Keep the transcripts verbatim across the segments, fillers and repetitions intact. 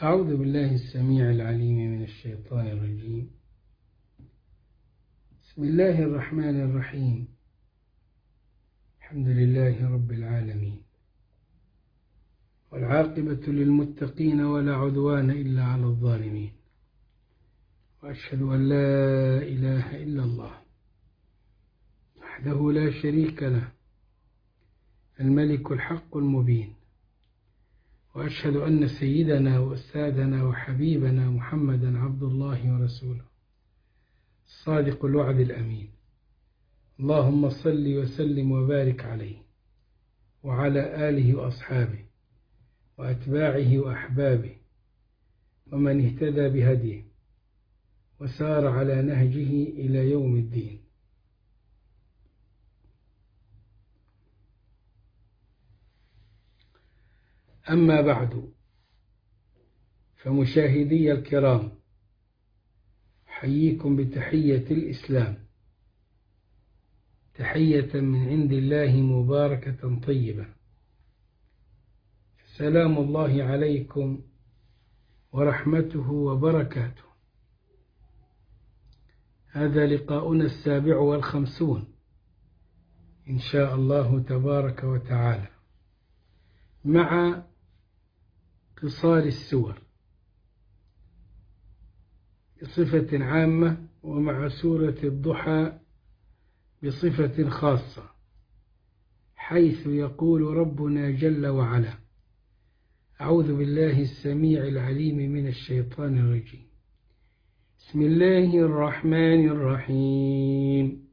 أعوذ بالله السميع العليم من الشيطان الرجيم. بسم الله الرحمن الرحيم. الحمد لله رب العالمين، والعاقبة للمتقين ولا عدوان إلا على الظالمين، وأشهد أن لا إله إلا الله وحده لا شريك له الملك الحق المبين، وأشهد أن سيدنا وأستاذنا وحبيبنا محمدا عبد الله ورسوله الصادق الوعد الأمين. اللهم صل وسلم وبارك عليه وعلى آله وأصحابه وأتباعه وأحبابه ومن اهتدى بهديه وسار على نهجه إلى يوم الدين. أما بعد، فمشاهدي الكرام، أحييكم بتحية الإسلام، تحية من عند الله مباركة طيبة. سلام الله عليكم ورحمته وبركاته. هذا لقاؤنا السابع والخمسون إن شاء الله تبارك وتعالى، مع قصار السور بصفة عامة، ومع سورة الضحى بصفة خاصة، حيث يقول ربنا جل وعلا: أعوذ بالله السميع العليم من الشيطان الرجيم. بسم الله الرحمن الرحيم.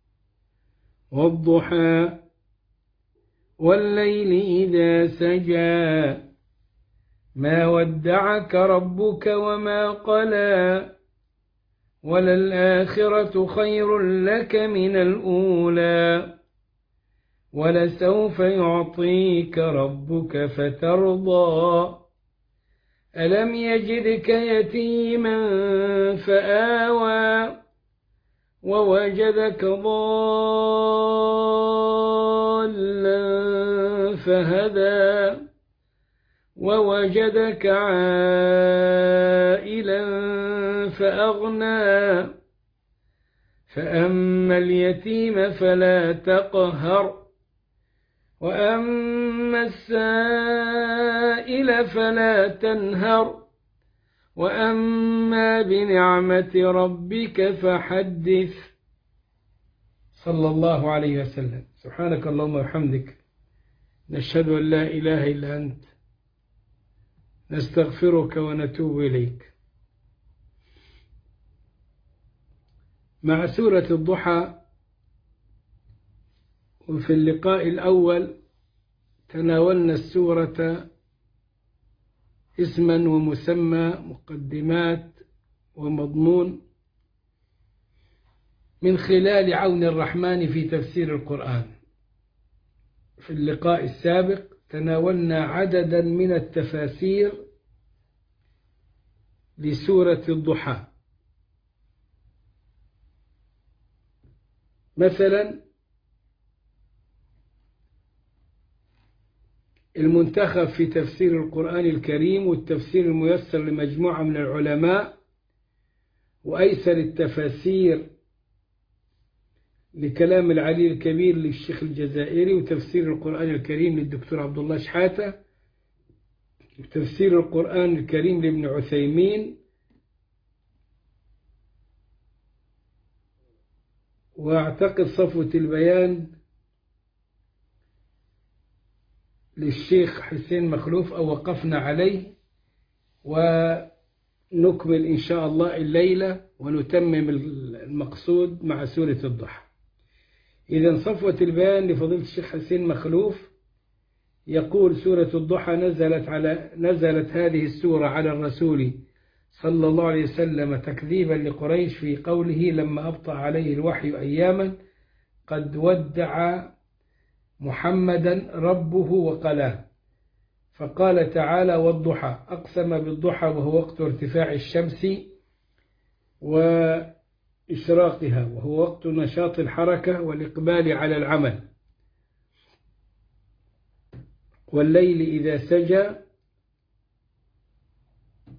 والضحى والليل إذا سجى ما ودعك ربك وما قلى وللآخرة خير لك من الأولى ولسوف يعطيك ربك فترضى ألم يجدك يتيما فآوى ووجدك ضالا فهدى ووجدك عائلا فأغنى فأما اليتيم فلا تقهر وأما السائل فلا تنهر وأما بنعمة ربك فحدث. صلى الله عليه وسلم. سبحانك اللهم وبحمدك، نشهد أن لا إله إلا أنت، نستغفرك ونتوب إليك. مع سورة الضحى، وفي اللقاء الأول تناولنا السورة اسما ومسمى، مقدمات ومضمون، من خلال عون الرحمن في تفسير القرآن. في اللقاء السابق تناولنا عددا من التفاسير لسورة الضحى. مثلا المنتخب في تفسير القرآن الكريم، والتفسير الميسر لمجموعة من العلماء، وأيسر التفاسير لكلام العلي الكبير للشيخ الجزائري، وتفسير القرآن الكريم للدكتور عبد الله شحاتة، وتفسير القرآن الكريم لابن عثيمين، وأعتقد صفوة البيان للشيخ حسين مخلوف، أو وقفنا عليه، ونكمل إن شاء الله الليلة ونتمم المقصود مع سورة الضحى. إذن صفوة البيان لفضيلة الشيخ حسين مخلوف يقول: سورة الضحى نزلت على نزلت هذه السورة على الرسول صلى الله عليه وسلم تكذيبا لقريش في قوله لما أبطأ عليه الوحي أياما: قد ودع محمدا ربه وقلاه. فقال تعالى: والضحى، أقسم بالضحى وهو وقت ارتفاع الشمس وإشراقها، وهو وقت نشاط الحركة والإقبال على العمل. والليل إذا سجى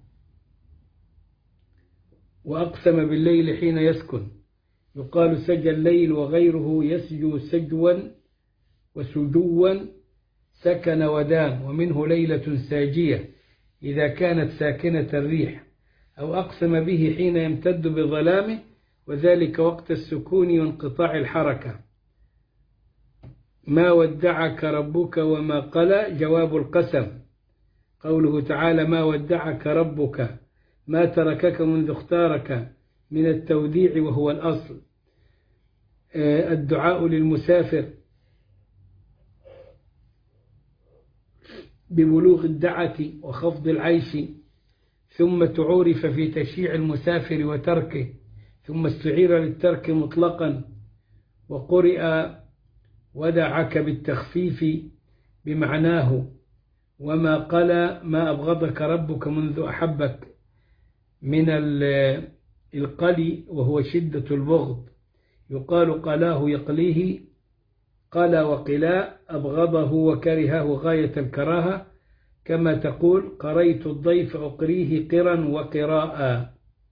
وأقسم بالليل حين يسكن، يقال سجى الليل وغيره يسجو سجوا وسجوا سكن ودام، ومنه ليلة ساجية إذا كانت ساكنة الريح، أو أقسم به حين يمتد بظلامه، وذلك وقت السكون وانقطاع الحركة. ما ودعك ربك وما قلى جواب القسم، قوله تعالى ما ودعك ربك ما تركك منذ اختارك من التوديع وهو الأصل. الدعاء للمسافر ببلوغ الدعة وخفض العيش، ثم تعورف في تشييع المسافر وتركه، ثم استعير للترك مطلقا، وقرئ ودعك بالتخفيف بمعناه، وما قلى ما أبغضك ربك منذ أحبك من القلي وهو شدة البغض، يقال قلاه يقليه، قلى وقلاء أبغضه وكرهه غاية الكراهة، كما تقول قريت الضيف أقريه قرا وقراء.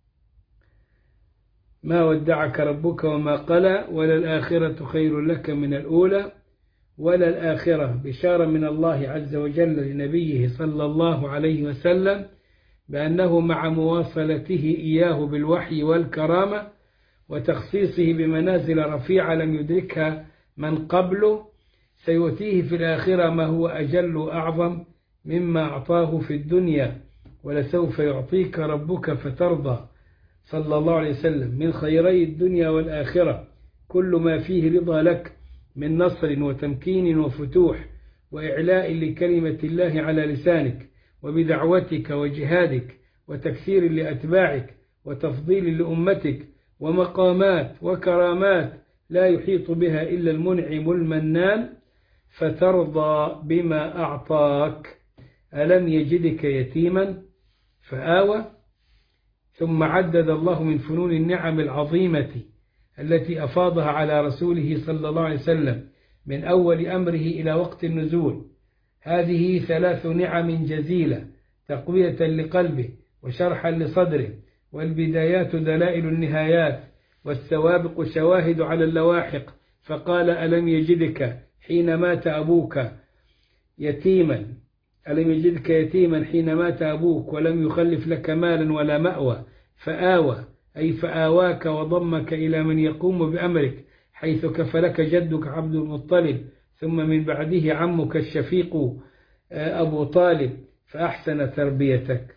ما ودعك ربك وما قلى، وللآخرة خير لك من الأولى. وللآخرة بشارة من الله عز وجل لنبيه صلى الله عليه وسلم بأنه مع مواصلته إياه بالوحي والكرامة وتخصيصه بمنازل رفيعة لم يدركها من قبله، سيؤتيه في الآخرة ما هو أجل وأعظم مما أعطاه في الدنيا، ولسوف يعطيك ربك فترضى صلى الله عليه وسلم من خيري الدنيا والآخرة كل ما فيه رضا لك من نصر وتمكين وفتوح وإعلاء لكلمة الله على لسانك، وبدعوتك وجهادك وتكثير لأتباعك وتفضيل لأمتك، ومقامات وكرامات لا يحيط بها إلا المنعم المنان، فترضى بما أعطاك. ألم يجدك يتيما فآوى. ثم عدد الله من فنون النعم العظيمة التي أفاضها على رسوله صلى الله عليه وسلم من أول أمره إلى وقت النزول. هذه ثلاث نعم جزيلة تقوية لقلبه وشرحا لصدره، والبدايات دلائل النهايات، والسوابق شواهد على اللواحق. فقال ألم يجدك حين مات أبوك يتيما، ألم يجدك يتيما حين مات أبوك ولم يخلف لك مالا ولا مأوى، فآوى أي فآواك وضمك إلى من يقوم بأمرك، حيث كفلك جدك عبد المطلب، ثم من بعده عمك الشفيق أبو طالب، فأحسن تربيتك.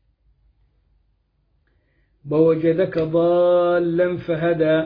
ووجدك ضالا فهدى،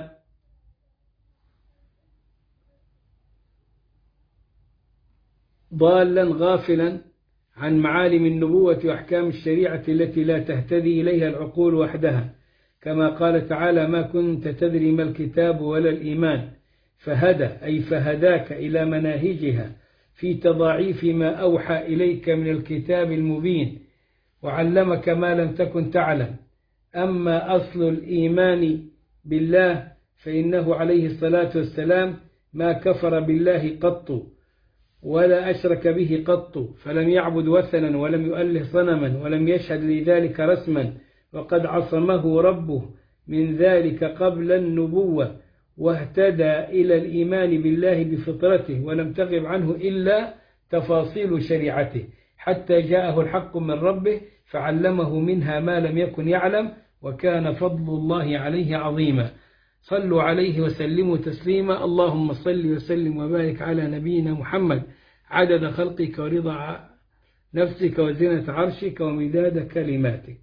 ضالا غافلا عن معالم النبوة وأحكام الشريعة التي لا تهتدي إليها العقول وحدها، كما قال تعالى ما كنت تدري ما الكتاب ولا الإيمان، فهدى أي فهداك إلى مناهجها في تضاعيف ما أوحى إليك من الكتاب المبين، وعلمك ما لم تكن تعلم. أما أصل الإيمان بالله فإنه عليه الصلاة والسلام ما كفر بالله قط ولا أشرك به قط، فلم يعبد وثنا ولم يؤله صنما ولم يشهد لذلك رسما، وقد عصمه ربه من ذلك قبل النبوة، واهتدى إلى الإيمان بالله بفطرته، ولم تغب عنه إلا تفاصيل شريعته حتى جاءه الحق من ربه فعلمه منها ما لم يكن يعلم، وكان فضل الله عليه عظيما. صلوا عليه وسلموا تسليما. اللهم صل وسلم وبارك على نبينا محمد عدد خلقك ورضا نفسك وزنة عرشك ومداد كلماتك.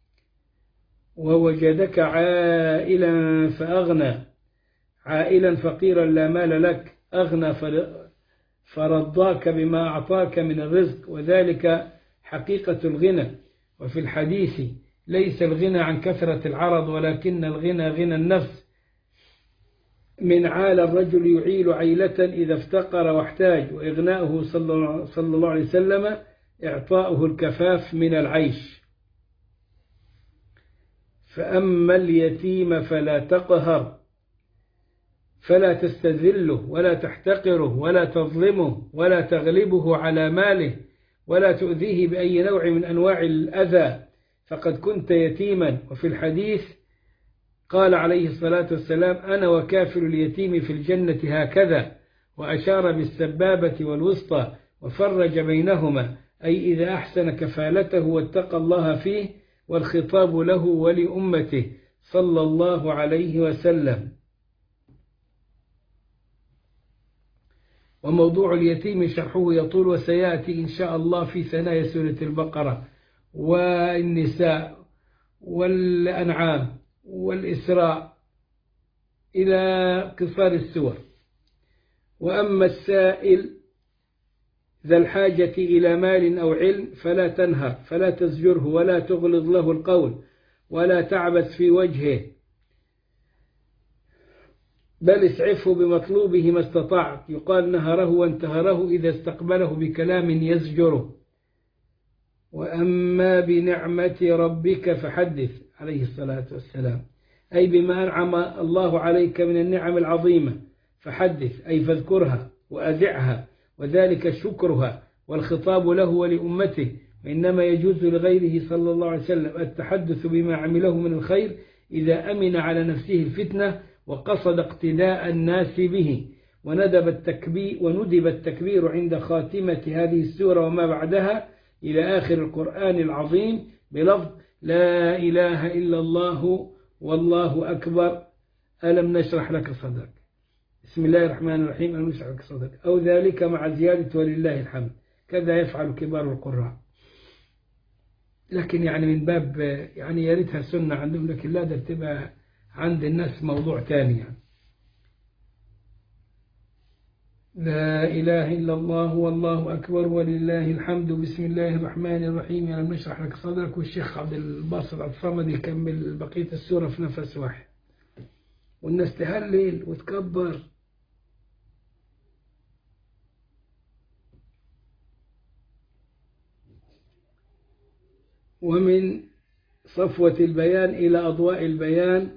ووجدك عائلا فأغنى، عائلا فقيرا لا مال لك، أغنى فرضاك بما أعطاك من الرزق، وذلك حقيقة الغنى. وفي الحديث ليس الغنى عن كثرة العرض ولكن الغنى غنى النفس. من عال الرجل يعيل عيلة إذا افتقر واحتاج، وإغناؤه صلى الله عليه وسلم إعطاؤه الكفاف من العيش. فأما اليتيم فلا تقهر، فلا تستذله ولا تحتقره ولا تظلمه ولا تغلبه على ماله ولا تؤذيه بأي نوع من أنواع الأذى، فقد كنت يتيما. وفي الحديث قال عليه الصلاة والسلام: أنا وكافل اليتيم في الجنة هكذا، وأشار بالسبابة والوسطى وفرج بينهما، أي إذا أحسن كفالته واتقى الله فيه، والخطاب له ولأمته صلى الله عليه وسلم. وموضوع اليتيم شرحه يطول، وسيأتي إن شاء الله في ثنايا سورة البقرة والنساء والأنعام والإسراء إلى قصار السور. وأما السائل ذا الحاجة إلى مال أو علم فلا تنهر، فلا تزجره ولا تغلظ له القول ولا تعبث في وجهه، بل اسعفه بمطلوبه ما استطعت. يقال نهره وانتهره إذا استقبله بكلام يزجره. وأما بنعمة ربك فحدث عليه الصلاة والسلام، أي بما أنعم الله عليك من النعم العظيمة فحدث، أي فاذكرها وأذعها، وذلك شكرها، والخطاب له ولأمته. وإنما يجوز لغيره صلى الله عليه وسلم التحدث بما عمله من الخير إذا أمن على نفسه الفتنة وقصد اقتداء الناس به. وندب التكبير, وندب التكبير عند خاتمة هذه السورة وما بعدها إلى آخر القرآن العظيم بلفظ لا إله إلا الله والله أكبر، ألم نشرح لك صدرك، بسم الله الرحمن الرحيم، ألم نشرح لك صدرك، أو ذلك مع زيادة ولله الحمد. كذا يفعل كبار القراء. لكن يعني من باب يعني يا ريتها سنة عندهم، لكن لا ده تبقى عند الناس موضوع ثاني يعني. لا إله إلا الله والله أكبر ولله الحمد، بسم الله الرحمن الرحيم، ألم نشرح لك صدرك. والشيخ عبد الباسط الصمد يكمل بقية السورة في نفس واحد، والناس تهلل وتكبر. ومن صفوة البيان إلى أضواء البيان،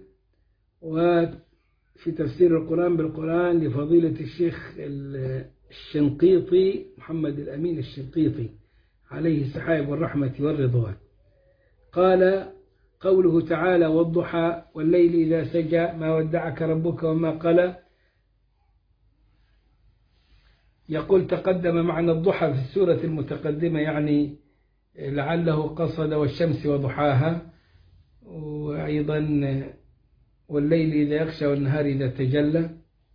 وفي تفسير القرآن بالقرآن لفضيلة الشيخ الشنقيطي محمد الأمين الشنقيطي عليه السحائب والرحمة والرضوان. قال: قوله تعالى: والضحى والليل إذا سجى ما ودعك ربك وما قلى. يقول تقدم معنى الضحى في السورة المتقدمة، يعني لعله قصد والشمس وضحاها، وأيضا والليل إذا يغشى والنهار إذا تجلى.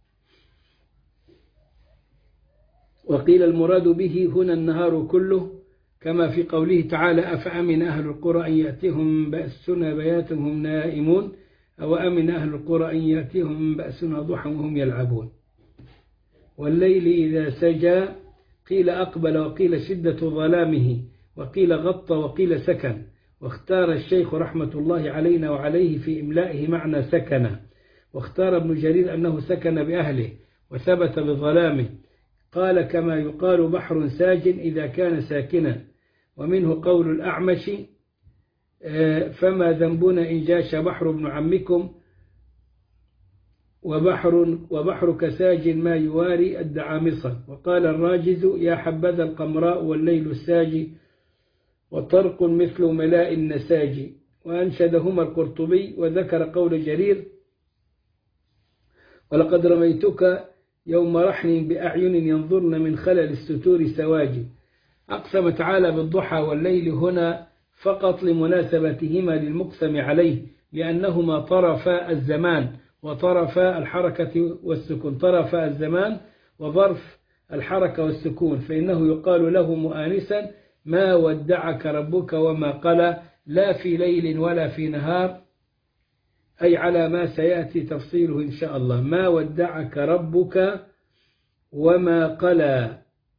وقيل المراد به هنا النهار كله، كما في قوله تعالى: أفأمن أهل القرى أن يأتيهم بأسنا بياتا هم نائمون، أو أمن أهل القرى أن يأتيهم بأسنا ضحى وهم يلعبون. والليل إذا سجى قيل أقبل، وقيل شدة ظلامه، وقيل غطى، وقيل سكن. واختار الشيخ رحمة الله علينا وعليه في إملائه معنى سكن، واختار ابن جرير أنه سكن بأهله وثبت بظلامه. قال: كما يقال بحر ساج إذا كان ساكنا. ومنه قول الأعمش: فما ذنبنا إن جاش بحر ابن عمكم، وبحر وبحرك ساج ما يواري الدعامصة. وقال الراجز: يا حبذا القمراء والليل الساجي، وطرق مثل ملاء النساج. وأنشدهما القرطبي، وذكر قول جرير: ولقد رميتك يوم رحن بأعين ينظرن من خلل الستور سواجي. أقسم تعالى بالضحى والليل هنا فقط لمناسبتهما للمقسم عليه، لأنهما طرفا الزمان وطرفا الحركة والسكون، طرفا الزمان وظرف الحركة والسكون، فإنه يقال له مؤانسا: ما ودعك ربك وما قلى، لا في ليل ولا في نهار، أي على ما سيأتي تفصيله إن شاء الله. ما ودعك ربك وما قلى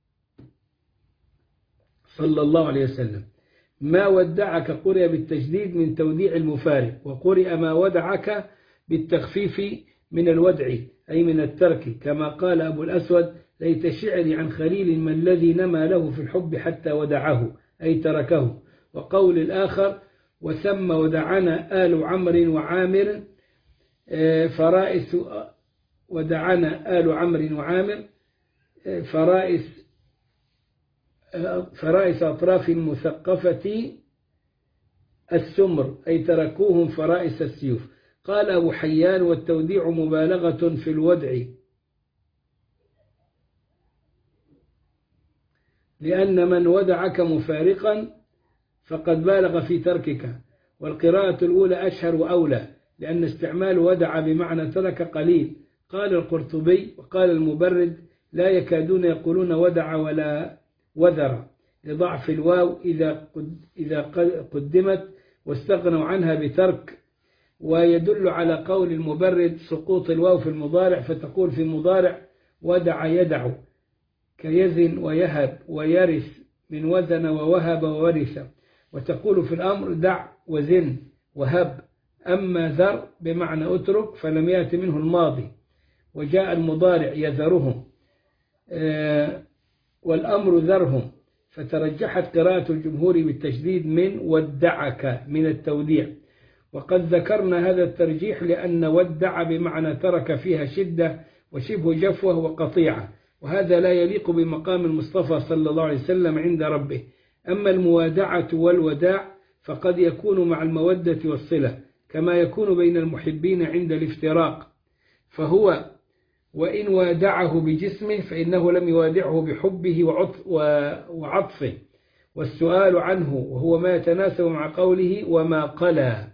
صلى الله عليه وسلم. ما ودعك قرئ بالتجديد من توديع المفارق، وقرئ ما ودعك بالتخفيف من الودع أي من الترك، كما قال أبو الأسود: ليت شعري عن خليل ما الذي نما له في الحب حتى ودعه، أي تركه. وقول الآخر: وثم ودعنا آل عمرو وعامر فرائس، ودعنا آل عمرو وعامر فرائس فرائس أطراف المثقفة السمر، أي تركوهم فرائس السيوف. قال أبو حيان: والتوديع مبالغة في الودع، لأن من ودعك مفارقا فقد بالغ في تركك. والقراءة الأولى أشهر وأولى، لأن استعمال ودع بمعنى ترك قليل. قال القرطبي وقال المبرد: لا يكادون يقولون ودع ولا وذر، لضعف الواو إذا إذا قدمت، واستغنوا عنها بترك. ويدل على قول المبرد سقوط الواو في المضارع، فتقول في مضارع ودع يدع، كيزن ويهب ويرث من وزن ووهب وورث. وتقول في الأمر دع وزن وهب. أما ذر بمعنى أترك فلم يأت منه الماضي، وجاء المضارع يذرهم والأمر ذرهم، فترجحت قراءة الجمهور بالتشديد من ودعك من التوديع. وقد ذكرنا هذا الترجيح لأن ودع بمعنى ترك فيها شدة وشبه جفوة وقطيعة، وهذا لا يليق بمقام المصطفى صلى الله عليه وسلم عند ربه. أما الموادعة والوداع فقد يكون مع المودة والصلة، كما يكون بين المحبين عند الافتراق، فهو وإن وادعه بجسمه فإنه لم يوادعه بحبه وعطفه. والسؤال عنه وهو ما يتناسب مع قوله وما قلى.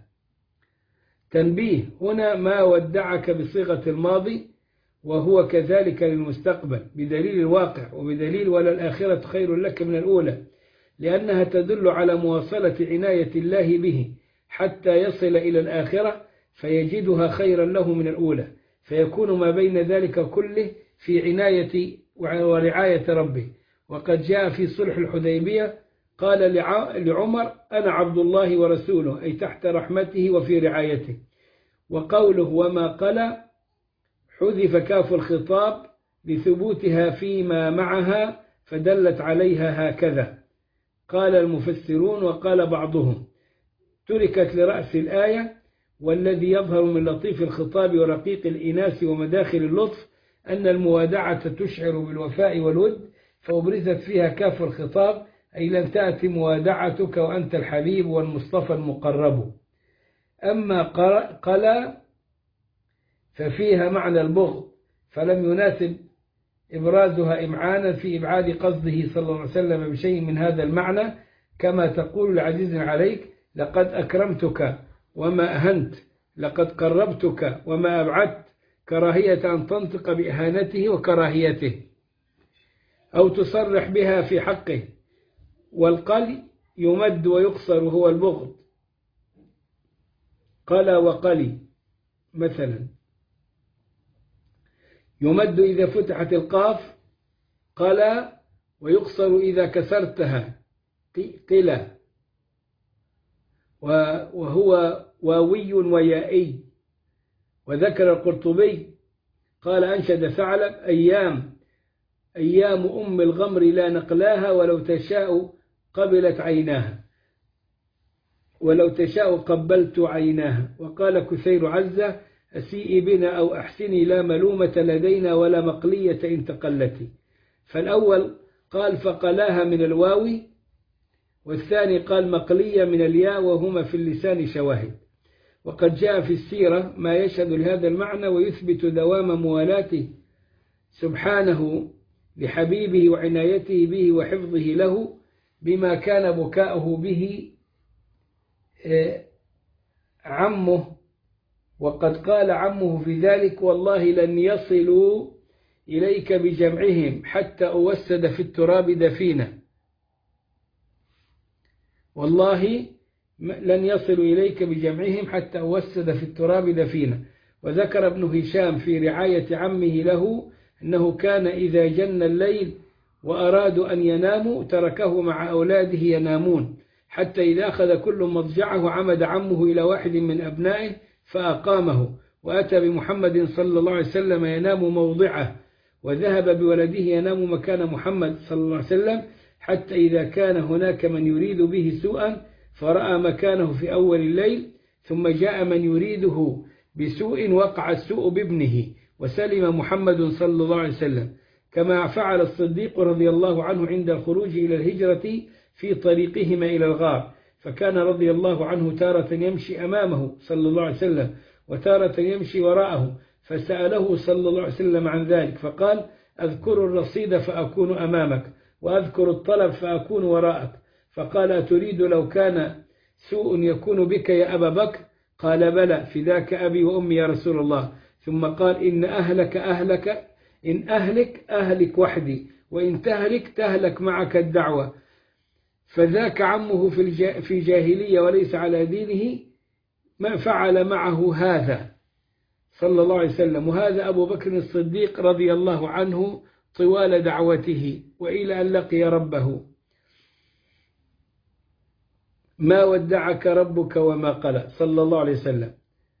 تنبيه: هنا ما ودعك بصيغة الماضي، وهو كذلك للمستقبل بدليل الواقع وبدليل ولا الآخرة خير لك من الأولى، لأنها تدل على مواصلة عناية الله به حتى يصل إلى الآخرة فيجدها خيرا له من الأولى، فيكون ما بين ذلك كله في عناية ورعاية ربه. وقد جاء في صلح الحديبية قال لعمر: أنا عبد الله ورسوله، أي تحت رحمته وفي رعايته. وقوله وما قلى حذف كاف الخطاب لثبوتها فيما معها فدلت عليها هكذا. قال المفسرون وقال بعضهم: تركت لرأس الآية، والذي يظهر من لطيف الخطاب ورقيق الإناث ومداخل اللطف أن الموادعة تشعر بالوفاء والود، فأبرزت فيها كاف الخطاب، أي لن تأتي موادعتك وأنت الحبيب والمصطفى المقرب. أما قلى ففيها معنى البغض، فلم يناسب إبرازها إمعانا في إبعاد قصده صلى الله عليه وسلم بشيء من هذا المعنى، كما تقول لعزيز عليك: لقد أكرمتك وما أهنت، لقد قربتك وما أبعدت، كراهية أن تنطق بإهانته وكراهيته، أو تصرح بها في حقه. والقلي يمد ويقصر وهو البغض، قلى وقلي مثلا. يمد إذا فتحت القاف قلى، ويقصر إذا كسرتها قلى، وهو واوي ويائي. وذكر القرطبي قال: أنشد ثعلب: أيام أيام أم الغمر لا نقلاها، ولو تشاء قبلت عيناها، ولو تشاء قبلت عيناها. وقال كثير عزة: أسيئي بنا أو أحسني، لا ملومة لدينا ولا مقلية إن تقلتي. فالأول قال فقلاها من الواو، والثاني قال مقلية من الياء، وهما في اللسان شواهد. وقد جاء في السيرة ما يشهد لهذا المعنى ويثبت دوام موالاته سبحانه لحبيبه وعنايته به وحفظه له، بما كان بكاؤه به عمه. وقد قال عمه في ذلك: والله لن يصلوا إليك بجمعهم حتى أوسد في التراب دفينا. والله لن يصلوا إليك بجمعهم حتى أوسد في التراب دفينا. وذكر ابن هشام في رعاية عمه له أنه كان إذا جن الليل وأرادوا أن يناموا تركه مع أولاده ينامون، حتى إذا أخذ كل مضجعه عمد عمه إلى واحد من أبنائه فأقامه، وأتى بمحمد صلى الله عليه وسلم ينام موضعه، وذهب بولده ينام مكان محمد صلى الله عليه وسلم، حتى إذا كان هناك من يريد به سوءا فرأى مكانه في أول الليل، ثم جاء من يريده بسوء وقع السوء بابنه، وسلم محمد صلى الله عليه وسلم، كما فعل الصديق رضي الله عنه عند الخروج إلى الهجرة في طريقهما إلى الغار، فكان رضي الله عنه تارة يمشي أمامه صلى الله عليه وسلم، وتارة يمشي وراءه، فسأله صلى الله عليه وسلم عن ذلك فقال: أذكر الرصيد فأكون أمامك، وأذكر الطلب فأكون وراءك. فقال: أتريد لو كان سوء يكون بك يا أبا بكر؟ قال: بلى، فداك أبي وأمي يا رسول الله. ثم قال: إن أهلك أهلك إن أهلك أهلك وحدي، وإن تهلك تهلك معك الدعوة. فذاك عمه في في جاهلية وليس على دينه، ما فعل معه هذا صلى الله عليه وسلم. وهذا أبو بكر الصديق رضي الله عنه طوال دعوته وإلى أن لقي ربه. ما ودعك ربك وما قلى صلى الله عليه وسلم.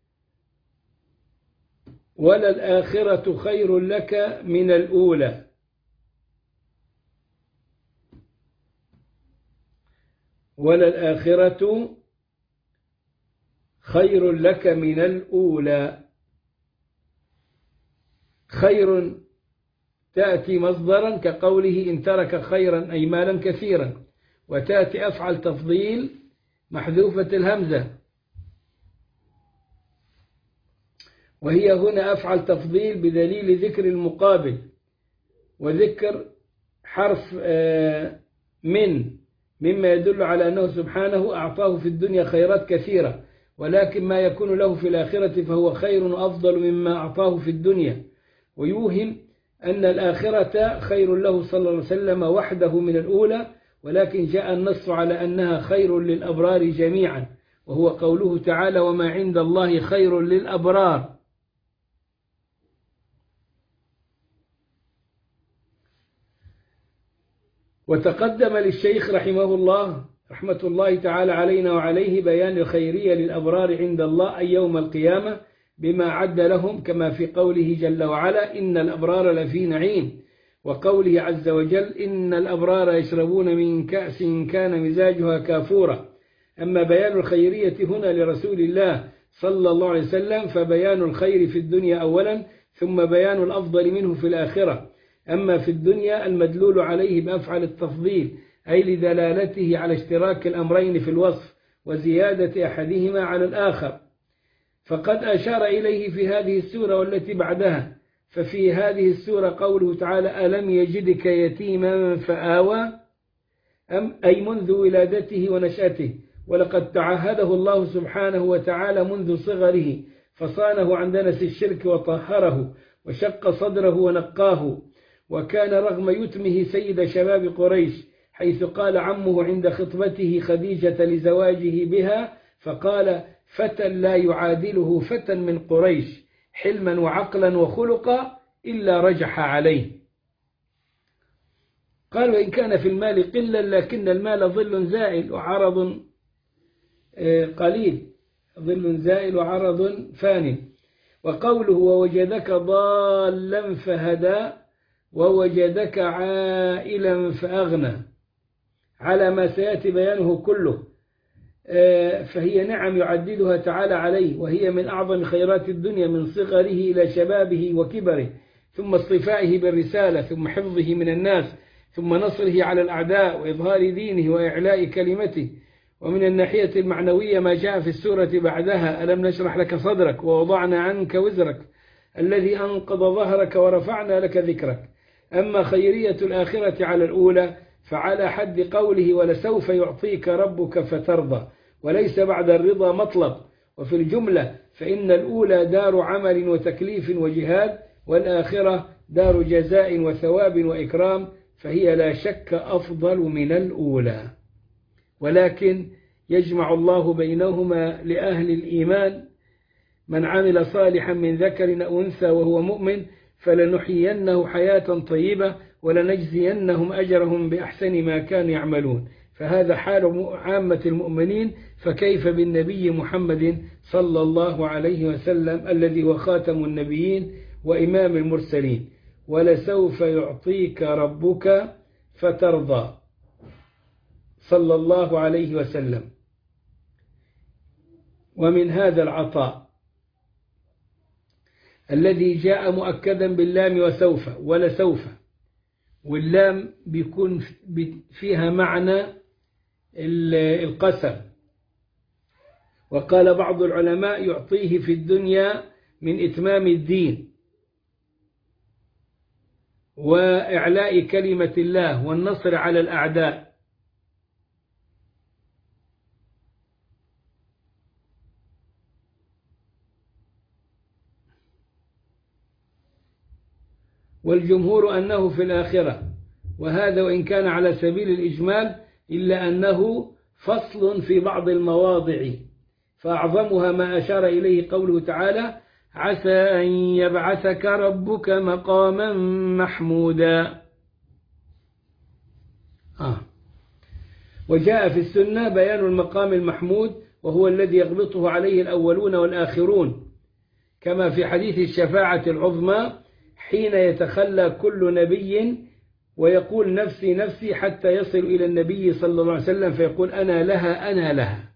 وللآخرة خير لك من الأولى. وللآخرة خير لك من الأولى. خير تأتي مصدرا كقوله إن ترك خيرا أي مالا كثيرا، وتأتي أفعل تفضيل محذوفة الهمزة، وهي هنا أفعل تفضيل بدليل ذكر المقابل، وذكر حرف من مما يدل على أنه سبحانه أعطاه في الدنيا خيرات كثيرة، ولكن ما يكون له في الآخرة فهو خير وأفضل مما أعطاه في الدنيا. ويوهم أن الآخرة خير له صلى الله عليه وسلم وحده من الأولى، ولكن جاء النص على أنها خير للأبرار جميعا، وهو قوله تعالى: وما عند الله خير للأبرار. وتقدم للشيخ رحمه الله رحمة الله تعالى علينا وعليه بيان الخيرية للأبرار عند الله أي يوم القيامة بما عد لهم، كما في قوله جل وعلا: إن الأبرار لفي نعيم، وقوله عز وجل: إن الأبرار يشربون من كأس كان مزاجها كافورا. أما بيان الخيرية هنا لرسول الله صلى الله عليه وسلم فبيان الخير في الدنيا أولا، ثم بيان الأفضل منه في الآخرة. أما في الدنيا المدلول عليه بأفعل التفضيل، أي لدلالته على اشتراك الأمرين في الوصف وزيادة أحدهما على الآخر، فقد أشار إليه في هذه السورة والتي بعدها. ففي هذه السورة قوله تعالى: ألم يجدك يتيما فآوى، أم أي منذ ولادته ونشأته، ولقد تعهده الله سبحانه وتعالى منذ صغره، فصانه عن دنس الشرك وطهره وشق صدره ونقاه. وكان رغم يتمه سيد شباب قريش، حيث قال عمه عند خطبته خديجة لزواجه بها، فقال: فتى لا يعادله فتى من قريش حلما وعقلا وخلقا إلا رجح عليه. قال: وإن كان في المال قلا لكن المال ظل زائل وعرض قليل، ظل زائل وعرض فان. وقوله: ووجدك ضالا فهدى، ووجدك عائلا فأغنى، على ما سيأتي بيانه كله، فهي نعم يعددها تعالى عليه، وهي من أعظم خيرات الدنيا من صغره إلى شبابه وكبره، ثم اصطفائه بالرسالة، ثم حفظه من الناس، ثم نصره على الأعداء وإظهار دينه وإعلاء كلمته. ومن الناحية المعنوية ما جاء في السورة بعدها: ألم نشرح لك صدرك ووضعنا عنك وزرك الذي أنقض ظهرك ورفعنا لك ذكرك. أما خيرية الآخرة على الأولى فعلى حد قوله: ولسوف يعطيك ربك فترضى، وليس بعد الرضا مطلب. وفي الجملة فإن الأولى دار عمل وتكليف وجهاد، والآخرة دار جزاء وثواب وإكرام، فهي لا شك أفضل من الأولى، ولكن يجمع الله بينهما لأهل الإيمان: من عمل صالحا من ذكر أو أنثى وهو مؤمن فلنحيينه حياة طيبة ولنجزينهم أجرهم بأحسن ما كانوا يعملون. فهذا حال عامة المؤمنين، فكيف بالنبي محمد صلى الله عليه وسلم الذي هو خاتم النبيين وإمام المرسلين: ولسوف يعطيك ربك فترضى صلى الله عليه وسلم. ومن هذا العطاء الذي جاء مؤكدا باللام وسوف ولسوف، واللام بيكون فيها معنى القسم، وقال بعض العلماء يعطيه في الدنيا من إتمام الدين وإعلاء كلمة الله والنصر على الأعداء. والجمهور أنه في الآخرة، وهذا وإن كان على سبيل الإجمال إلا أنه فصل في بعض المواضع، فأعظمها ما أشار إليه قوله تعالى: عسى أن يبعثك ربك مقاما محمودا. آه. وجاء في السنة بيان المقام المحمود، وهو الذي يغبطه عليه الأولون والآخرون، كما في حديث الشفاعة العظمى حين يتخلى كل نبي ويقول نفسي نفسي حتى يصل إلى النبي صلى الله عليه وسلم فيقول أنا لها أنا لها،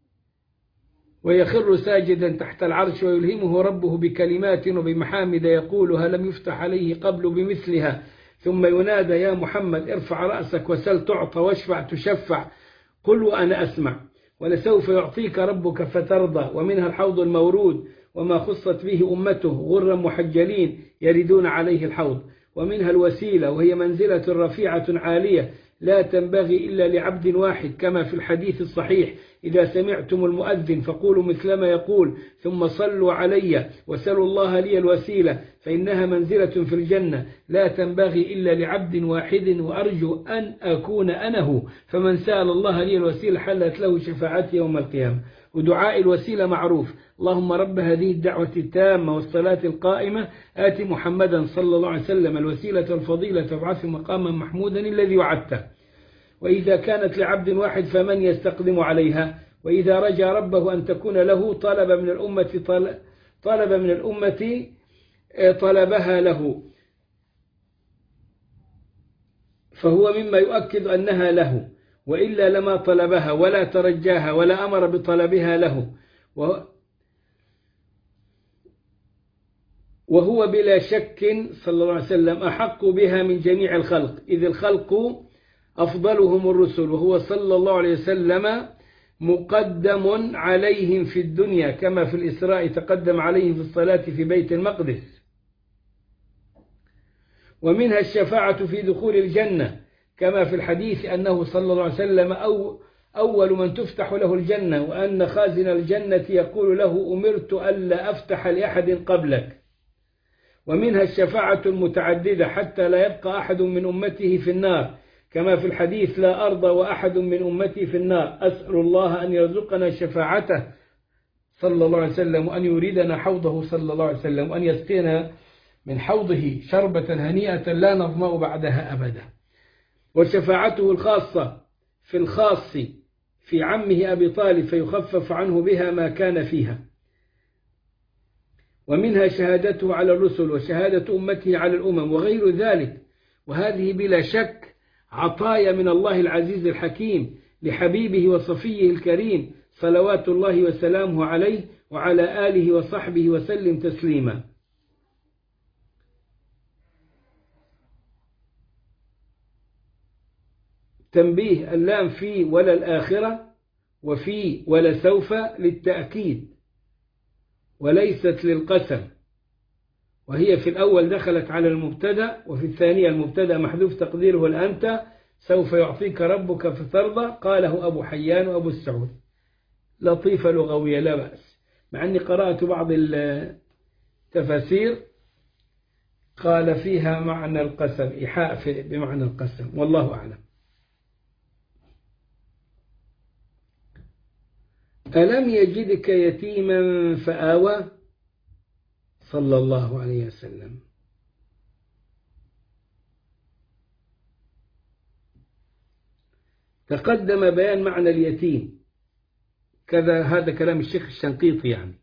ويخر ساجدا تحت العرش ويلهمه ربه بكلمات وبمحامد يقولها لم يفتح عليه قبل بمثلها، ثم ينادى: يا محمد ارفع رأسك وسل تعطى واشفع تشفع، قل وأنا أسمع، ولسوف يعطيك ربك فترضى. ومنها الحوض المورود وما خصت به أمته غرا محجلين يردون عليه الحوض. ومنها الوسيلة وهي منزلة رفيعة عالية لا تنبغي إلا لعبد واحد، كما في الحديث الصحيح: إذا سمعتم المؤذن فقولوا مثلما يقول ثم صلوا علي وسلوا الله لي الوسيلة فإنها منزلة في الجنة لا تنبغي إلا لعبد واحد، وأرجو أن أكون أنا هو، فمن سأل الله لي الوسيلة حلت له شفاعتي يوم القيامة. ودعاء الوسيلة معروف: اللهم رب هذه الدعوة التامة والصلاة القائمة آت محمدا صلى الله عليه وسلم الوسيلة والفضيلة وابعثه مقاما محمودا الذي وعدته. وإذا كانت لعبد واحد فمن يستقدم عليها؟ وإذا رجى ربه أن تكون له طلب من الأمة طلب من الأمة طلبها له، فهو مما يؤكد أنها له، وإلا لما طلبها ولا ترجاها ولا أمر بطلبها له. وهو بلا شك صلى الله عليه وسلم أحق بها من جميع الخلق، إذ الخلق أفضلهم الرسل، وهو صلى الله عليه وسلم مقدم عليهم في الدنيا، كما في الإسراء تقدم عليهم في الصلاة في بيت المقدس. ومنها الشفاعة في دخول الجنة، كما في الحديث أنه صلى الله عليه وسلم أو أول من تفتح له الجنة، وأن خازن الجنة يقول له: أمرت ألا أفتح لأحد قبلك. ومنها الشفاعة المتعددة حتى لا يبقى أحد من أمته في النار، كما في الحديث: لا أرضى وأحد من أمتي في النار، أسأل الله أن يرزقنا شفاعته صلى الله عليه وسلم، وأن يريدنا حوضه صلى الله عليه وسلم، وأن يسقينا من حوضه شربة هنيئة لا نظمأ بعدها أبدا. وشفاعته الخاصة في الخاص في عمه أبي طالب فيخفف عنه بها ما كان فيها. ومنها شهادته على الرسل وشهادة أمته على الأمم وغير ذلك، وهذه بلا شك عطايا من الله العزيز الحكيم لحبيبه وصفيه الكريم صلوات الله وسلامه عليه وعلى آله وصحبه وسلم تسليما. تنبيه: اللام في ولا الآخرة وفي ولا سوف للتأكيد وليست للقسم، وهي في الأول دخلت على المبتدأ، وفي الثانية المبتدأ محذوف تقديره الأنت سوف يعطيك ربك فترضى. قاله أبو حيان وأبو السعود. لطيفة لغوية لا بأس، مع أني قرأت بعض التفاسير قال فيها معنى القسم، إيحاء بمعنى القسم، والله أعلم. ألم يجدك يتيما فآوى صلى الله عليه وسلم. تقدم بيان معنى اليتيم، كذا هذا كلام الشيخ الشنقيطي يعني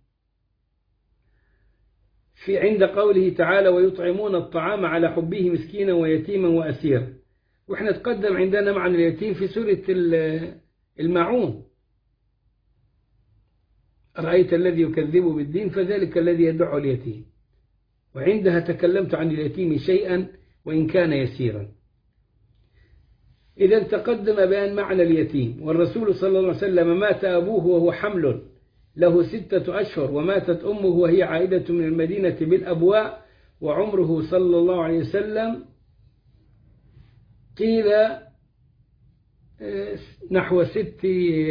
في عند قوله تعالى: ويطعمون الطعام على حبه مسكينا ويتيما وأسيرا. وإحنا تقدم عندنا معنى اليتيم في سورة الماعون: رأيت الذي يكذب بالدين فذلك الذي يدعو اليتيم. وعندها تكلمت عن اليتيم شيئا وإن كان يسيرا. إذا تقدم بيان معنى اليتيم، والرسول صلى الله عليه وسلم مات أبوه وهو حمل، له ستة أشهر، وماتت أمه وهي عائدة من المدينة بالأبواء، وعمره صلى الله عليه وسلم قيل نحو ست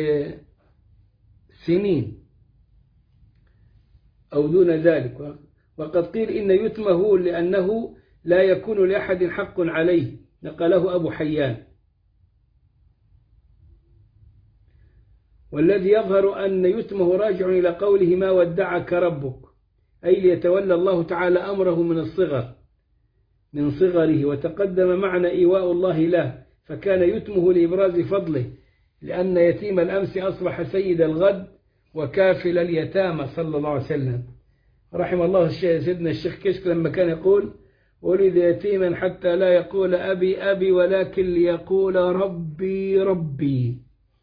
سنين أو دون ذلك. وقد قيل إن يتمه لأنه لا يكون لأحد حق عليه، نقله أبو حيان. والذي يظهر أن يتمه راجع إلى قوله ما ودعك ربك، أي ليتولى الله تعالى أمره من الصغر من صغره. وتقدم معنى إيواء الله له، فكان يتمه لإبراز فضله، لأن يتيم الأمس أصبح سيد الغد وكافل اليتامى صلى الله عليه وسلم. رحم الله سيدنا الشيخ كشك لما كان يقول ولد يتيما حتى لا يقول أبي أبي ولكن ليقول ربي ربي.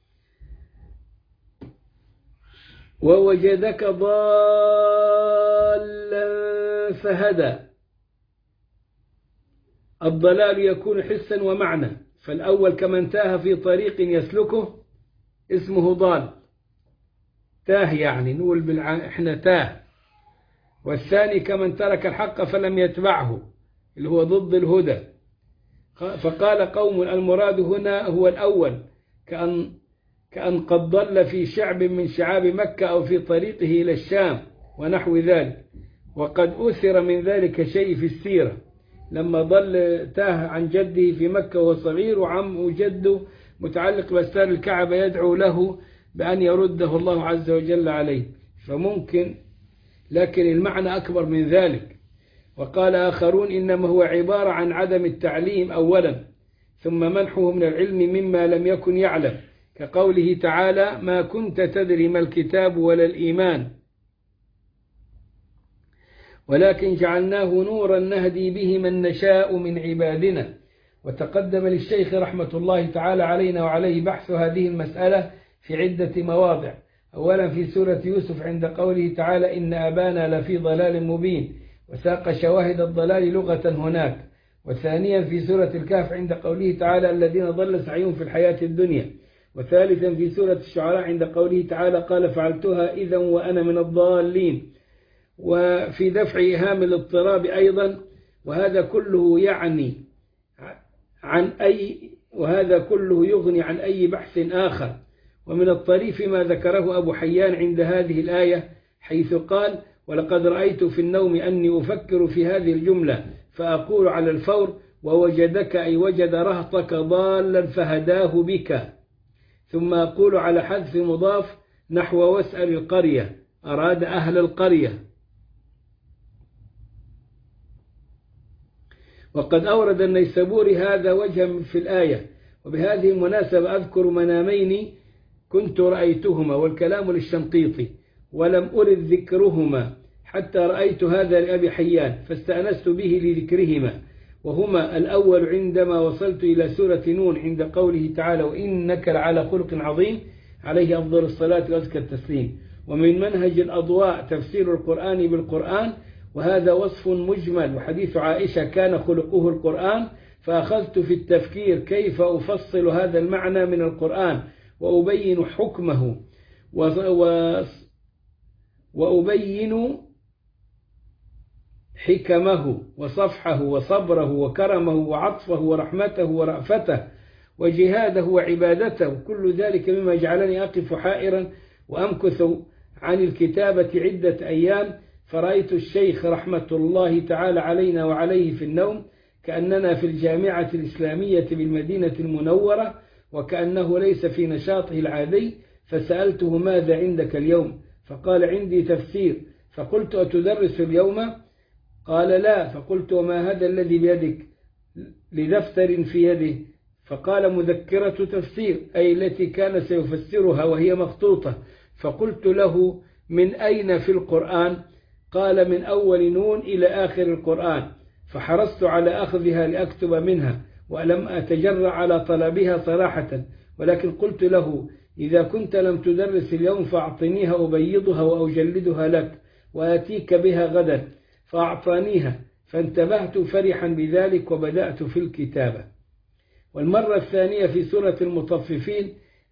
ووجدك ضالا فهدى. الضلال يكون حسا ومعنى، فالأول كمن تاه في طريق يسلكه اسمه ضال، تاه يعني نقول بالع... احنا تاه. والثاني كمن ترك الحق فلم يتبعه، اللي هو ضد الهدى. فقال قوم المراد هنا هو الأول، كأن كأن قد ضل في شعب من شعاب مكة أو في طريقه إلى الشام ونحو ذلك. وقد أثر من ذلك شيء في السيرة، لما ضل تاه عن جده في مكة وهو صغير، وعم وجده متعلق بأستار الكعبة يدعو له بأن يرده الله عز وجل عليه، فممكن، لكن المعنى أكبر من ذلك. وقال آخرون إنما هو عبارة عن عدم التعليم أولا، ثم منحه من العلم مما لم يكن يعلم، كقوله تعالى ما كنت تدري ما الكتاب ولا الإيمان ولكن جعلناه نورا نهدي به من نشاء من عبادنا. وتقدم للشيخ رحمة الله تعالى علينا وعليه بحث هذه المسألة في عدة مواضع. أولا في سورة يوسف عند قوله تعالى إن أبانا لفي ضلال مبين، وساق شواهد الضلال لغة هناك. وثانيا في سورة الكهف عند قوله تعالى الذين ضل سعيهم في الحياة الدنيا. وثالثا في سورة الشعراء عند قوله تعالى قال فعلتها إذا وأنا من الضالين. وفي دفع إيهام الاضطراب أيضا. وهذا كله يعني عن أي وهذا كله يغني عن أي بحث آخر. ومن الطريف ما ذكره أبو حيان عند هذه الآية، حيث قال ولقد رأيت في النوم أني أفكر في هذه الجملة فأقول على الفور ووجدك أي وجد رهطك ضالا فهداه بك، ثم أقول على حذف مضاف نحو واسأل القرية، أراد أهل القرية. وقد أورد النيسابوري هذا وجها في الآية. وبهذه المناسبة أذكر منامين كنت رأيتهما، والكلام للشنقيطي، ولم أرد ذكرهما حتى رأيت هذا لأبي حيان فاستأنست به لذكرهما. وهما الأول عندما وصلت إلى سورة نون عند قوله تعالى وإنك لعلى خلق عظيم عليه أفضل الصلاة وأزكى التسليم. ومن منهج الأضواء تفسير القرآن بالقرآن، وهذا وصف مجمل، وحديث عائشة كان خلقه القرآن، فأخذت في التفكير كيف أفصل هذا المعنى من القرآن وأبين حكمه وأبين حكمه وصفحه وصبره وكرمه وعطفه ورحمته ورأفته وجهاده وعبادته، كل ذلك مما جعلني أقف حائرا وأمكث عن الكتابة عدة أيام. فرأيت الشيخ رحمة الله تعالى علينا وعليه في النوم كأننا في الجامعة الإسلامية بالمدينة المنورة، وكأنه ليس في نشاطه العادي. فسألته ماذا عندك اليوم؟ فقال عندي تفسير. فقلت أتدرس اليوم؟ قال لا. فقلت وما هذا الذي بيدك؟ لدفتر في يده. فقال مذكرة تفسير، أي التي كان سيفسرها وهي مخطوطة. فقلت له من أين في القرآن؟ قال من أول نون إلى آخر القرآن. فحرصت على أخذها لأكتب منها، ولم أتجرأ على طلبها صراحة، ولكن قلت له إذا كنت لم تدرس اليوم فأعطنيها أبيضها وأجلدها لك وآتيك بها غدا. فأعطانيها فانتبهت فرحا بذلك وبدأت في الكتابة. والمرة الثانية في سورة المطففين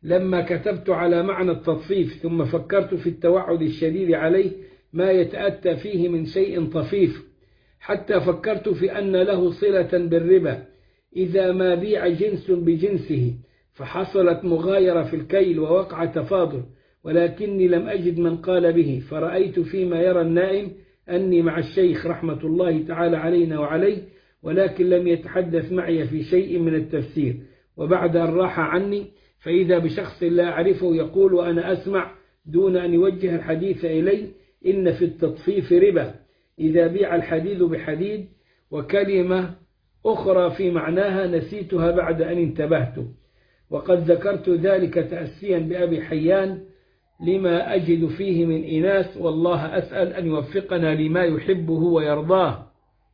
لما كتبت على معنى التطفيف ثم فكرت في التوعد الشديد عليه ما يتأتى فيه من شيء طفيف، حتى فكرت في أن له صلة بالربا إذا ما بيع جنس بجنسه فحصلت مغايرة في الكيل ووقع تفاضل، ولكني لم أجد من قال به، فرأيت فيما يرى النائم أني مع الشيخ رحمة الله تعالى علينا وعليه، ولكن لم يتحدث معي في شيء من التفسير. وبعد أن راح عني فإذا بشخص لا أعرفه يقول وأنا أسمع دون أن يوجه الحديث إلي: إن في التطفيف ربا إذا بيع الحديد بحديد، وكلمة أخرى في معناها نسيتها بعد أن انتبهت، وقد ذكرت ذلك تأسيا بأبي حيان لما أجد فيه من إناس، والله أسأل أن يوفقنا لما يحبه ويرضاه،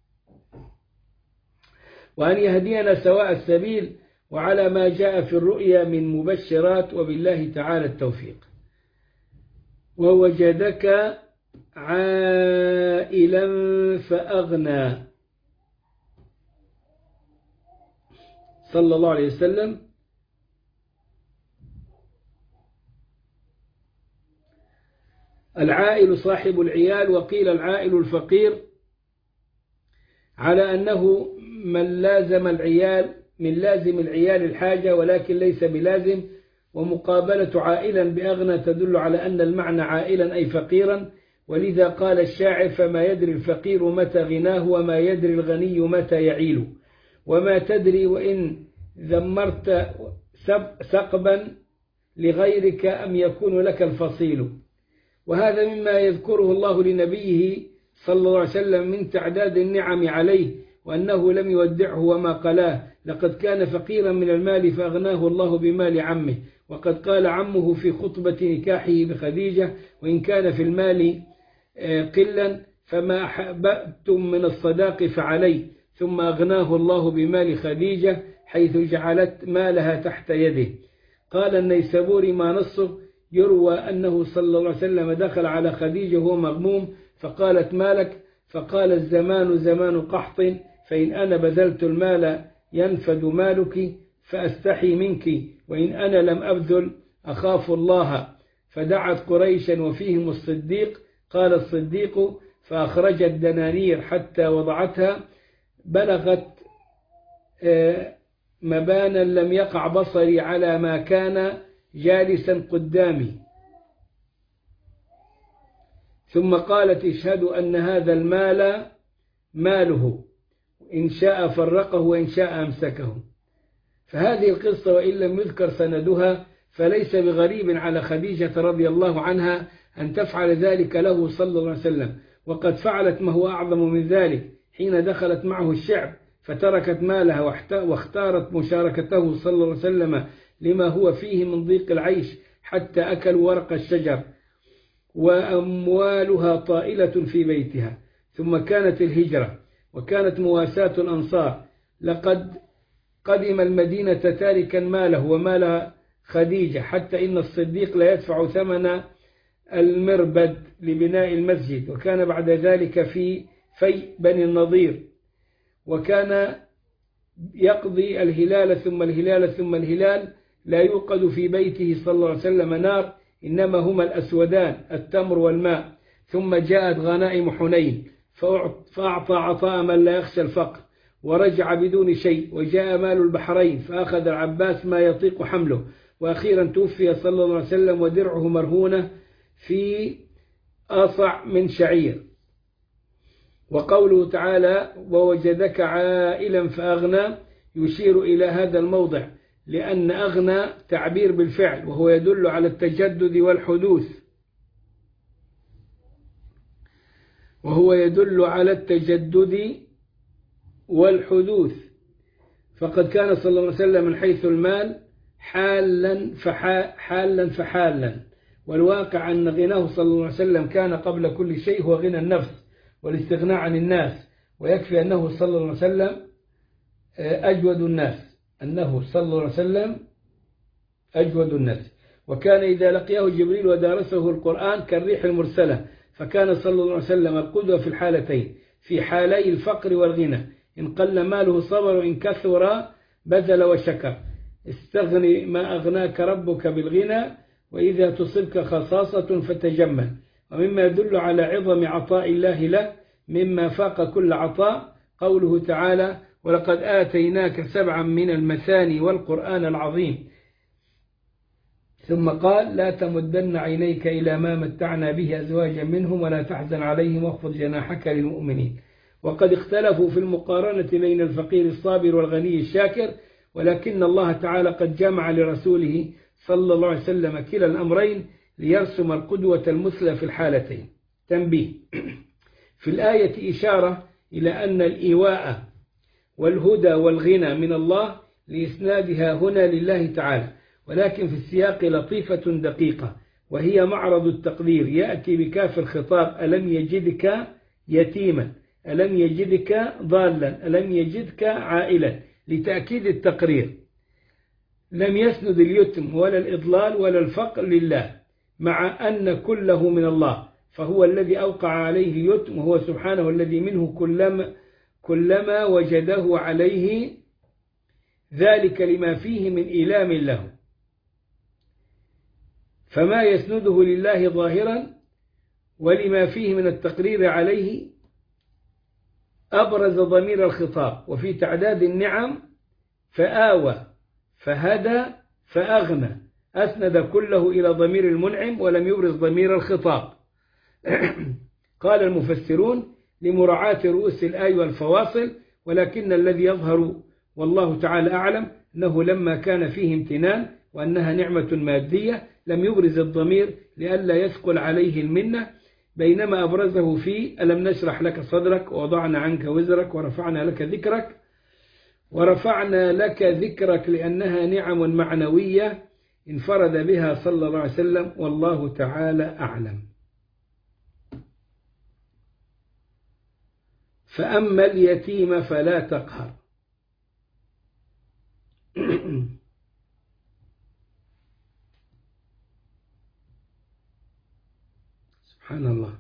وأن يهدينا سواء السبيل وعلى ما جاء في الرؤيا من مبشرات، وبالله تعالى التوفيق. ووجدك عائلا فأغنى، صلى الله عليه وسلم العائل صاحب العيال، وقيل العائل الفقير، على أنه من لازم العيال من لازم العيال الحاجة ولكن ليس بلازم. ومقابلة عائلا بأغنى تدل على أن المعنى عائلا أي فقيرا، ولذا قال الشاعر: فما يدري الفقير متى غناه وما يدري الغني متى يعيل، وما تدري وإن ذمرت سقبا لغيرك أم يكون لك الفصيل. وهذا مما يذكره الله لنبيه صلى الله عليه وسلم من تعداد النعم عليه، وأنه لم يودعه وما قلاه: لقد كان فقيرا من المال فأغناه الله بمال عمه. وقد قال عمه في خطبة نكاحه بخديجة: وإن كان في المال قلا فما أحببتم من الصداق فعليه. ثم أغناه الله بمال خديجة حيث جعلت مالها تحت يده. قال النيسابوري ما نصه: يروى أنه صلى الله عليه وسلم دخل على خديجة وهو مغموم فقالت: مالك؟ فقال: الزمان زمان قحط، فإن أنا بذلت المال ينفد مالك فأستحي منك، وإن أنا لم أبذل أخاف الله. فدعت قريشا وفيهم الصديق. قال الصديق: فأخرجت دنانير حتى وضعتها بلغت مبانا لم يقع بصري على ما كان جالسا قدامي، ثم قالت: اشهدوا أن هذا المال ماله، إن شاء فرقه وإن شاء أمسكه. فهذه القصة وإن لم يذكر سندها فليس بغريب على خديجة رضي الله عنها أن تفعل ذلك له صلى الله عليه وسلم، وقد فعلت ما هو أعظم من ذلك حين دخلت معه الشعب فتركت مالها واختارت مشاركته صلى الله عليه وسلم لما هو فيه من ضيق العيش حتى أكلوا ورق الشجر، وأموالها طائلة في بيتها. ثم كانت الهجرة، وكانت مواساة الأنصار. لقد قدم المدينة تاركا ماله ومال خديجة، حتى إن الصديق لا يدفع ثمن المربد لبناء المسجد، وكان بعد ذلك في في بني النضير، وكان يقضي الهلال ثم الهلال ثم الهلال، لا يوقد في بيته صلى الله عليه وسلم نار، إنما هما الأسودان التمر والماء. ثم جاءت غنائم حنين فأعطى عطاء من لا يخشى الفقر ورجع بدون شيء. وجاء مال البحرين فأخذ العباس ما يطيق حمله. وأخيرا توفي صلى الله عليه وسلم ودرعه مرهونة في أصع من شعير. وقوله تعالى: ووجدك عائلا فأغنى، يشير إلى هذا الموضع، لأن أغنى تعبير بالفعل، وهو يدل على التجدد والحدوث وهو يدل على التجدد والحدوث فقد كان صلى الله عليه وسلم من حيث المال حالا فحالا فحالا والواقع أن غناه صلى الله عليه وسلم كان قبل كل شيء هو غنى النفس والاستغناء عن الناس. ويكفي أنه صلى الله عليه وسلم أجود الناس أنه صلى الله عليه وسلم أجود الناس وكان إذا لقيه جبريل ودارسه القرآن كالريح المرسلة. فكان صلى الله عليه وسلم القدوة في الحالتين، في حالي الفقر والغنى، إن قل ماله صبر وإن كثر بذل وشكر. استغني ما أغناك ربك بالغنى، وإذا تصبك خصاصة فتجمل. ومما يدل على عظم عطاء الله له مما فاق كل عطاء قوله تعالى: ولقد آتيناك سبعا من المثاني والقرآن العظيم. ثم قال: لا تمدن عينيك إلى ما متعنا به أزواجا منهم ولا تحزن عليهم واخفض جناحك للمؤمنين. وقد اختلفوا في المقارنة بين الفقير الصابر والغني الشاكر، ولكن الله تعالى قد جمع لرسوله صلى الله عليه وسلم كلا الأمرين ليرسم القدوة المثلى في الحالتين. تنبيه: في الآية إشارة إلى أن الإيواء والهدى والغنى من الله لإسنادها هنا لله تعالى، ولكن في السياق لطيفة دقيقة، وهي معرض التقدير يأتي بكاف الخطاب: ألم يجدك يتيما، ألم يجدك ضالا، ألم يجدك عائلا، لتأكيد التقرير. لم يسند اليتم ولا الإضلال ولا الفقر لله، مع أن كله من الله، فهو الذي أوقع عليه اليتم، وهو سبحانه الذي منه كلما, كلما وجده عليه ذلك لما فيه من إيلام له، فما يسنده لله ظاهرا ولما فيه من التقرير عليه أبرز ضمير الخطاب. وفي تعداد النعم فآوى فهدى فأغنى أسند كله إلى ضمير المنعم ولم يبرز ضمير الخطاب. قال المفسرون: لمراعاة رؤوس الآي والفواصل، ولكن الذي يظهر والله تعالى أعلم أنه لما كان فيه امتنان وأنها نعمة مادية لم يبرز الضمير لئلا يثقل عليه المنة، بينما أبرزه في ألم نشرح لك صدرك ووضعنا عنك وزرك ورفعنا لك ذكرك. ورفعنا لك ذكرك لأنها نعم معنوية انفرد بها صلى الله عليه وسلم، والله تعالى أعلم. فأما اليتيم فلا تقهر. سبحان الله.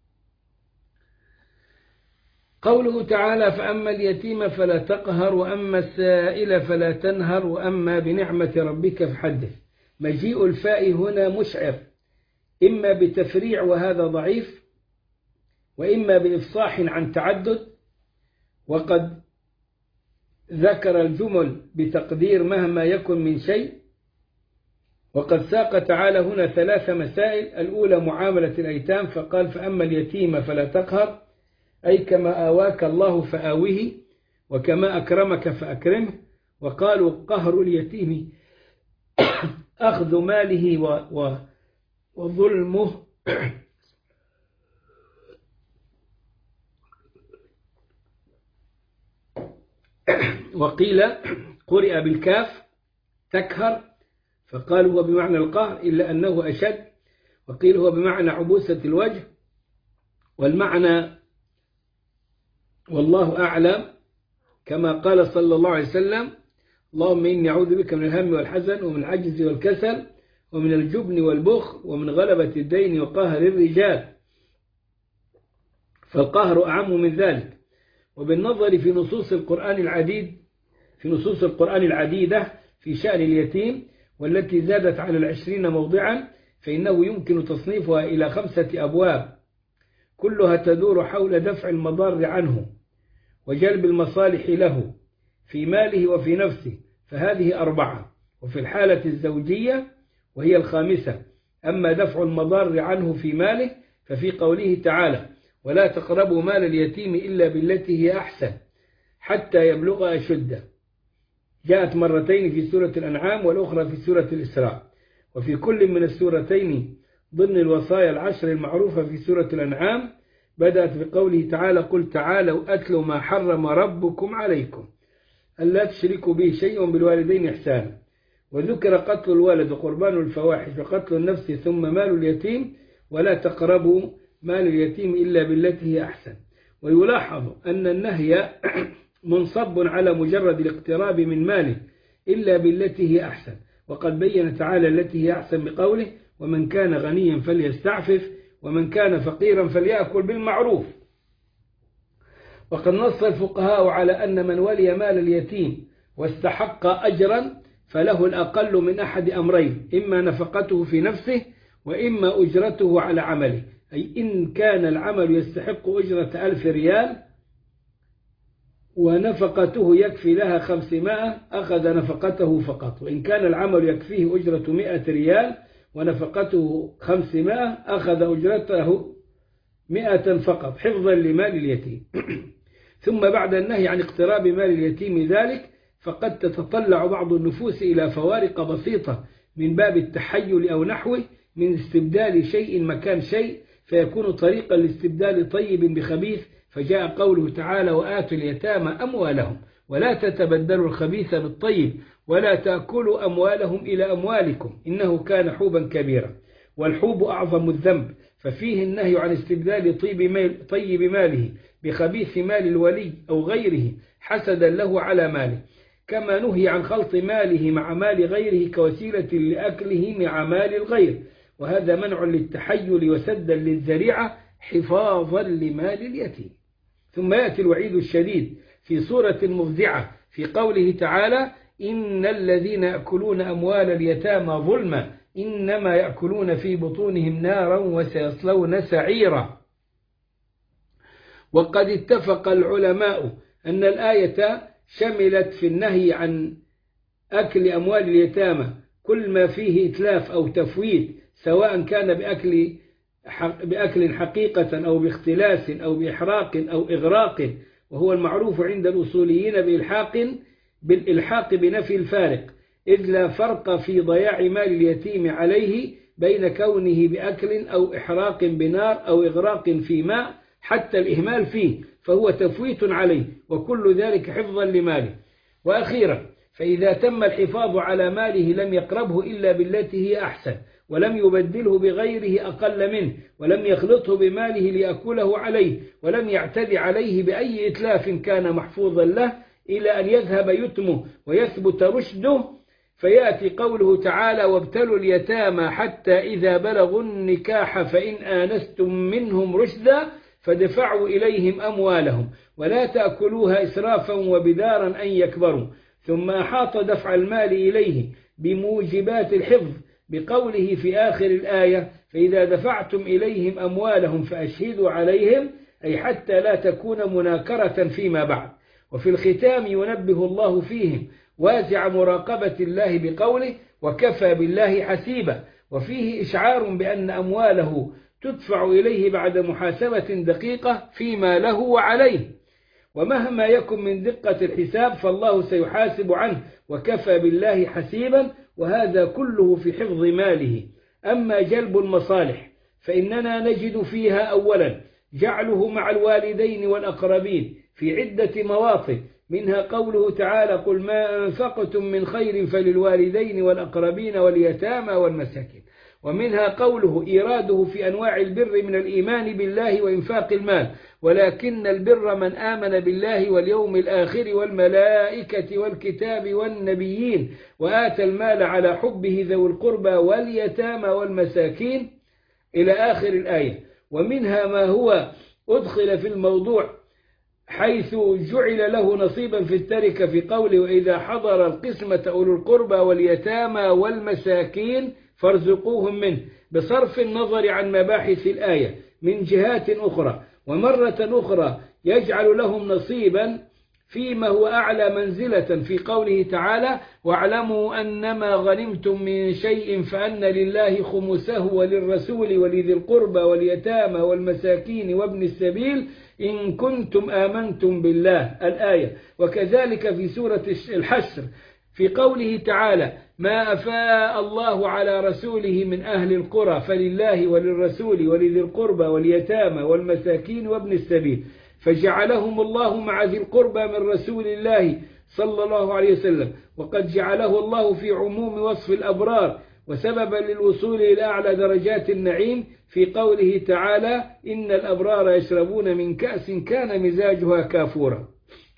قوله تعالى: فأما اليتيم فلا تقهر وأما السائل فلا تنهر وأما بنعمة ربك فحدث. مجيء الفاء هنا مشعر، إما بتفريع وهذا ضعيف، وإما بإفصاح عن تعدد، وقد ذكر الجمل بتقدير مهما يكن من شيء. وقد ساق تعالى هنا ثلاث مسائل: الأولى معاملة الأيتام، فقال: فأما اليتيم فلا تقهر، أي كما آواك الله فآوه، وكما أكرمك فأكرمه. وقالوا: قهر اليتيم أخذ ماله وظلمه، وقيل قرئ بالكاف تكهر، فقالوا هو بمعنى القهر إلا أنه أشد، وقيل هو بمعنى عبوسة الوجه. والمعنى والله أعلم، كما قال صلى الله عليه وسلم: اللهم إني أعوذ بك من الهم والحزن ومن العجز والكسل ومن الجبن والبخل ومن غلبة الدين وقهر الرجال. فالقهر أعم من ذلك. وبالنظر في نصوص القرآن العديد في نصوص القرآن العديدة في شأن اليتيم، والتي زادت على العشرين موضعا، فإنه يمكن تصنيفها إلى خمسة أبواب، كلها تدور حول دفع المضار عنه وجلب المصالح له في ماله وفي نفسه، فهذه أربعة. وفي الحالة الزوجية وهي الخامسة، أما دفع المضار عنه في ماله ففي قوله تعالى: ولا تقربوا مال اليتيم إلا بالتي هي أحسن حتى يبلغ أشده، جاءت مرتين في سورة الأنعام والأخرى في سورة الإسراء. وفي كل من السورتين ضمن الوصايا العشر المعروفة في سورة الأنعام بدأت بقوله تعالى: قل تعالوا أتلوا ما حرم ربكم عليكم ألا تشركوا به شيء بالوالدين إحسانا. وذكر قتل الولد وقربان الفواحش وقتل النفس ثم مال اليتيم، ولا تقربوا مال اليتيم إلا بالتي هي أحسن. ويلاحظ أن النهي منصب على مجرد الاقتراب من ماله إلا بالتي هي أحسن، وقد بين تعالى التي هي أحسن بقوله: ومن كان غنيا فليستعفف ومن كان فقيرا فليأكل بالمعروف. وقد نص الفقهاء على أن من ولي مال اليتيم واستحق أجرا فله الأقل من أحد أمرين، إما نفقته في نفسه وإما أجرته على عمله، أي إن كان العمل يستحق أجرة ألف ريال ونفقته يكفي لها خمسمائة أخذ نفقته فقط، وإن كان العمل يكفيه أجرة مئة ريال ونفقته خمسمائة أخذ أجرته مئة فقط حفظا لمال اليتيم. ثم بعد النهي عن اقتراب مال اليتيم ذلك فقد تتطلع بعض النفوس إلى فوارق بسيطة من باب التحيل أو نحوه من استبدال شيء مكان شيء، فيكون طريقا لاستبدال طيب بخبيث، فجاء قوله تعالى وآتوا اليتامى أموالهم ولا تتبدلوا الخبيث بالطيب ولا تأكلوا أموالهم إلى أموالكم إنه كان حوبا كبيرا. والحوب أعظم الذنب، ففيه النهي عن استبدال طيب, مال طيب ماله بخبيث مال الولي أو غيره حسدا له على ماله، كما نهي عن خلط ماله مع مال غيره كوسيلة لأكله مع مال الغير، وهذا منع للتحيل وسدا للذريعة حفاظا لمال اليتيم. ثم يأتي الوعيد الشديد في سورة مفزعة في قوله تعالى إن الذين يأكلون أموال اليتامى ظلما إنما يأكلون في بطونهم نارا وسيصلون سعيرا. وقد اتفق العلماء أن الآية شملت في النهي عن أكل أموال اليتامى كل ما فيه إتلاف أو تفويت، سواء كان بأكل بأكل حقيقة أو باختلاس أو بإحراق أو إغراق، وهو المعروف عند الأصوليين بإلحاق بالإلحاق بنفي الفارق، إذ لا فرق في ضياع مال اليتيم عليه بين كونه بأكل أو إحراق بنار أو إغراق في ماء حتى الإهمال فيه، فهو تفويت عليه، وكل ذلك حفظا لماله. وأخيرا فإذا تم الحفاظ على ماله لم يقربه إلا بالتي هي أحسن، ولم يبدله بغيره أقل منه، ولم يخلطه بماله ليأكله عليه، ولم يعتدي عليه بأي إتلاف كان محفوظا له إلى أن يذهب يتمه ويثبت رشده، فيأتي قوله تعالى وابتلوا اليتامى حتى إذا بلغوا النكاح فإن آنستم منهم رشدا فدفعوا إليهم أموالهم ولا تأكلوها إسرافا وبدارا أن يكبروا، ثم أحاط دفع المال إليه بموجبات الحفظ بقوله في آخر الآية فإذا دفعتم إليهم أموالهم فأشهدوا عليهم، أي حتى لا تكون مناكرة فيما بعد. وفي الختام ينبه الله فيهم واسع مراقبة الله بقوله وكفى بالله حسيبا، وفيه إشعار بأن أمواله تدفع إليه بعد محاسبة دقيقة فيما له وعليه، ومهما يكن من دقة الحساب فالله سيحاسب عنه وكفى بالله حسيبا، وهذا كله في حفظ ماله. أما جلب المصالح فإننا نجد فيها أولا جعله مع الوالدين والأقربين في عدة مواطن، منها قوله تعالى قل ما أنفقتم من خير فللوالدين والأقربين واليتامى والمساكين، ومنها قوله إيراده في أنواع البر من الإيمان بالله وإنفاق المال، ولكن البر من آمن بالله واليوم الآخر والملائكة والكتاب والنبيين وآتى المال على حبه ذوي القربى واليتامى والمساكين إلى آخر الآية. ومنها ما هو أدخل في الموضوع حيث جعل له نصيبا في التركة في قوله وإذا حضر القسمة أولو القربى واليتامى والمساكين فارزقوهم منه، بصرف النظر عن مباحث الآية من جهات أخرى. ومرة أخرى يجعل لهم نصيبا فيما هو أعلى منزلة في قوله تعالى واعلموا أنما غنمتم من شيء فأن لله خمسه وللرسول ولذي القربى واليتامى والمساكين وابن السبيل إن كنتم آمنتم بالله الآية. وكذلك في سورة الحشر في قوله تعالى ما أفاء الله على رسوله من أهل القرى فلله وللرسول ولذي القربى واليتامى والمساكين وابن السبيل، فجعلهم الله مع ذي القربى من رسول الله صلى الله عليه وسلم، وقد جعله الله في عموم وصف الأبرار وسببا للوصول إلى أعلى درجات النعيم في قوله تعالى إن الأبرار يشربون من كأس كان مزاجها كافورا.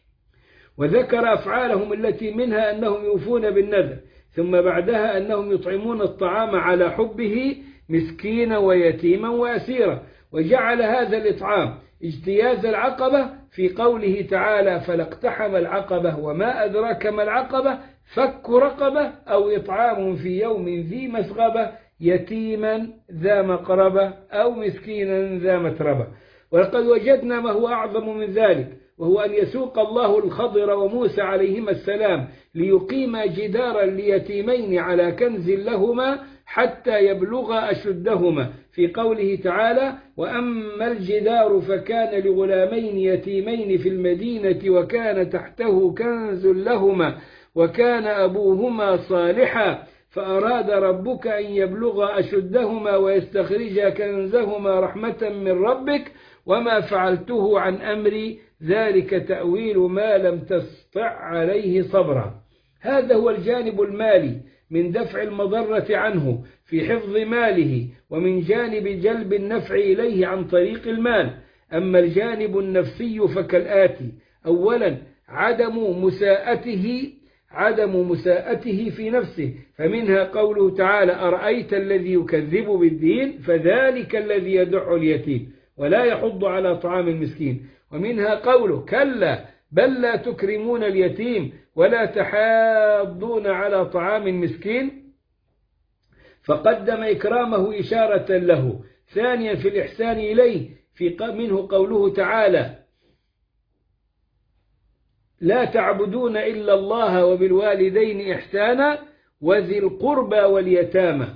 وذكر أفعالهم التي منها أنهم يوفون بالنذر، ثم بعدها أنهم يطعمون الطعام على حبه مسكينا ويتيما وأسيرا، وجعل هذا الإطعام اجتياز العقبة في قوله تعالى فلاقتحم العقبة وما أدراك ما العقبة فك رقبة أو إطعام في يوم ذي مسغبة يتيما ذا مقربة أو مسكينا ذا متربة. ولقد وجدنا ما هو أعظم من ذلك، وهو أن يسوق الله الخضر وموسى عليهما السلام ليقيما جدارا ليتيمين على كنز لهما حتى يبلغا أشدهما في قوله تعالى وأما الجدار فكان لغلامين يتيمين في المدينة وكان تحته كنز لهما وكان أبوهما صالحا فأراد ربك أن يبلغا أشدهما ويستخرجا كنزهما رحمة من ربك وما فعلته عن أمري ذلك تأويل ما لم تستطع عليه صبرا. هذا هو الجانب المالي من دفع المضرة عنه في حفظ ماله، ومن جانب جلب النفع إليه عن طريق المال. أما الجانب النفسي فكالآتي: أولا عدم مساءته عدم مساءته في نفسه، فمنها قوله تعالى أرأيت الذي يكذب بالدين فذلك الذي يدع اليتيم ولا يحض على طعام المسكين. ومنها قوله كلا بل لا تكرمون اليتيم ولا تحاضون على طعام المسكين، فقدم إكرامه إشارة له. ثانيا في الإحسان إليه، في منه قوله تعالى لا تعبدون إلا الله وبالوالدين إحسانا وذي القربى واليتامى،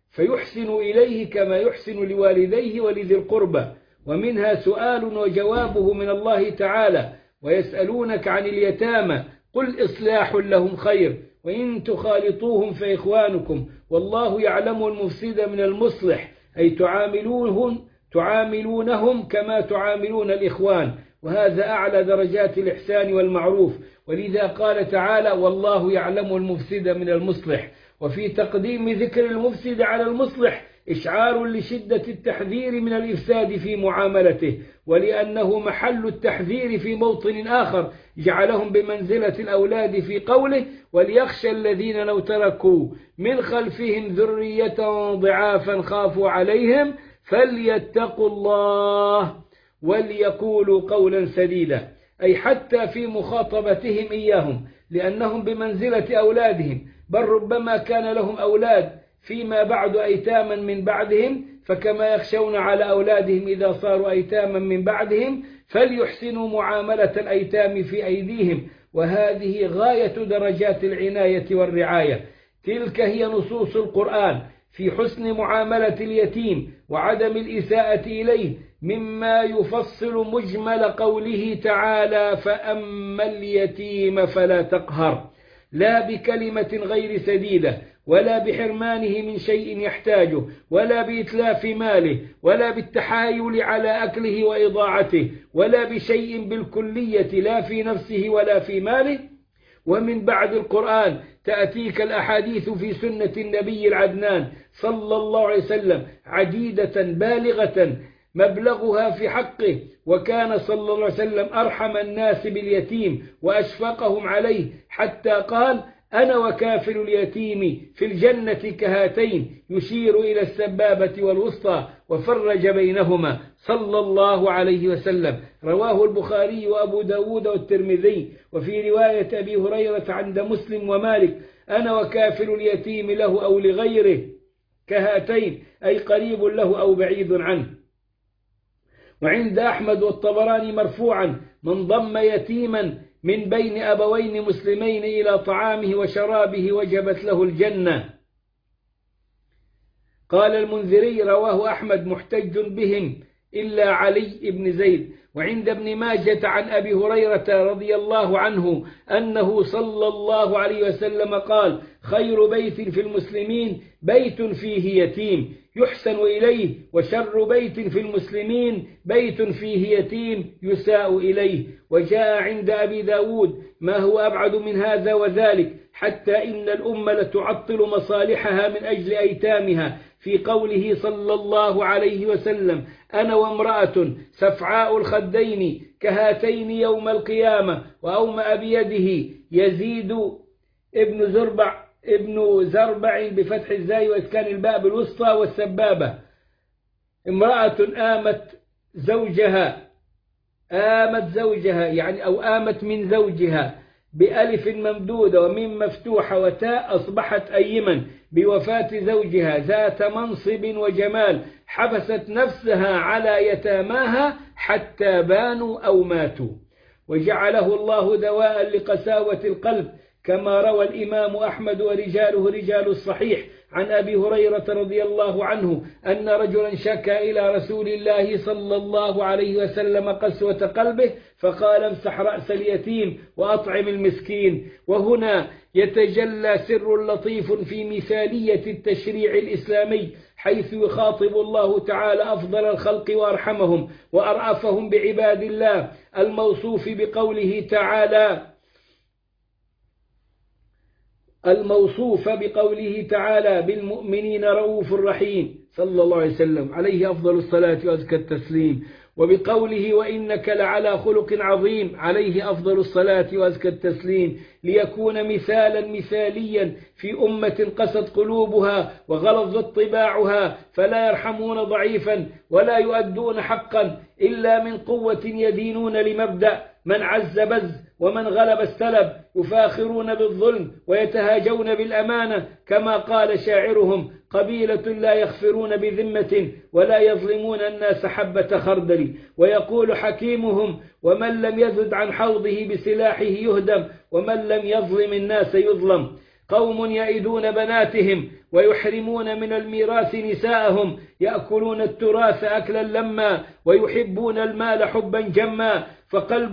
فيحسن إليه كما يحسن لوالديه ولذي القربى. ومنها سؤال وجوابه من الله تعالى ويسألونك عن اليتامى قل إصلاح لهم خير وإن تخالطوهم فإخوانكم والله يعلم المفسد من المصلح، أي تعاملونهم, تعاملونهم كما تعاملون الإخوان، وهذا أعلى درجات الإحسان والمعروف. ولذا قال تعالى والله يعلم المفسد من المصلح. وفي تقديم ذكر المفسد على المصلح إشعار لشدة التحذير من الإفساد في معاملته، ولأنه محل التحذير في موطن آخر جعلهم بمنزلة الأولاد في قوله وليخشى الذين لو تركوا من خلفهم ذرية ضعافا خافوا عليهم فليتقوا الله وليقولوا قولا سديدا، أي حتى في مخاطبتهم إياهم لأنهم بمنزلة أولادهم، بل ربما كان لهم أولاد فيما بعد أيتاما من بعدهم، فكما يخشون على أولادهم إذا صاروا أيتاما من بعدهم فليحسنوا معاملة الأيتام في أيديهم. وهذه غاية درجات العناية والرعاية. تلك هي نصوص القرآن في حسن معاملة اليتيم وعدم الإساءة إليه، مما يفصل مجمل قوله تعالى فأما اليتيم فلا تقهر، لا بكلمة غير سديدة ولا بحرمانه من شيء يحتاجه ولا بإتلاف ماله ولا بالتحايل على أكله وإضاعته ولا بشيء بالكلية لا في نفسه ولا في ماله. ومن بعد القرآن تأتيك الأحاديث في سنة النبي العدنان صلى الله عليه وسلم عديدة بالغة مبلغها في حقه، وكان صلى الله عليه وسلم أرحم الناس باليتيم وأشفقهم عليه، حتى قال أنا وكافل اليتيم في الجنة كهاتين، يشير إلى السبابة والوسطى وفرج بينهما صلى الله عليه وسلم. رواه البخاري وأبو داود والترمذي. وفي رواية أبي هريرة عند مسلم ومالك أنا وكافل اليتيم له أو لغيره كهاتين، أي قريب له أو بعيد عنه. وعند أحمد والطبراني مرفوعا من ضم يتيما من بين أبوين مسلمين إلى طعامه وشرابه وجبت له الجنة. قال المنذري رواه أحمد محتج بهم إلا علي بن زيد. وعند ابن ماجة عن أبي هريرة رضي الله عنه أنه صلى الله عليه وسلم قال خير بيت في المسلمين بيت فيه يتيم يحسن إليه، وشر بيت في المسلمين بيت فيه يتيم يساء إليه. وجاء عند أبي داود ما هو أبعد من هذا وذلك، حتى إن الأمة لتعطل مصالحها من أجل أيتامها، في قوله صلى الله عليه وسلم أنا وامرأة سفعاء الخدين كهاتين يوم القيامة، وأومأ بيده يزيد ابن زربع ابن زربع بفتح الزاي وإسكان الباء بالوسطى والسبابة. امرأة آمت زوجها، آمت زوجها يعني أو آمت من زوجها بألف ممدودة وميم مفتوحة وتاء أصبحت أيما بوفاة زوجها ذات منصب وجمال، حبست نفسها على يتاماها حتى بانوا أو ماتوا، وجعله الله دواء لقساوة القلب، كما روى الإمام أحمد ورجاله رجال الصحيح عن أبي هريرة رضي الله عنه أن رجلا شكى إلى رسول الله صلى الله عليه وسلم قسوة قلبه فقال امسح رأس اليتيم وأطعم المسكين. وهنا يتجلى سر لطيف في مثالية التشريع الإسلامي، حيث يخاطب الله تعالى أفضل الخلق وأرحمهم وأرأفهم بعباد الله الموصوف بقوله تعالى الموصوف بقوله تعالى بالمؤمنين رؤوف رحيم صلى الله عليه وسلم عليه أفضل الصلاة وأزكى التسليم، وبقوله وإنك لعلى خلق عظيم عليه أفضل الصلاة وأزكى التسليم، ليكون مثالا مثاليا في أمة قست قلوبها وغلظت طباعها، فلا يرحمون ضعيفا ولا يؤدون حقا إلا من قوة يدينون لمبدأ من عز بز ومن غلب استلب، يفاخرون بالظلم ويتهاجون بالأمانة، كما قال شاعرهم قبيلة لا يخفرون بذمة ولا يظلمون الناس حبة خردل. ويقول حكيمهم ومن لم يزد عن حوضه بسلاحه يهدم ومن لم يظلم الناس يظلم. قوم يئدون بناتهم ويحرمون من الميراث نساءهم، يأكلون التراث أكلا لما ويحبون المال حبا جما، فقلب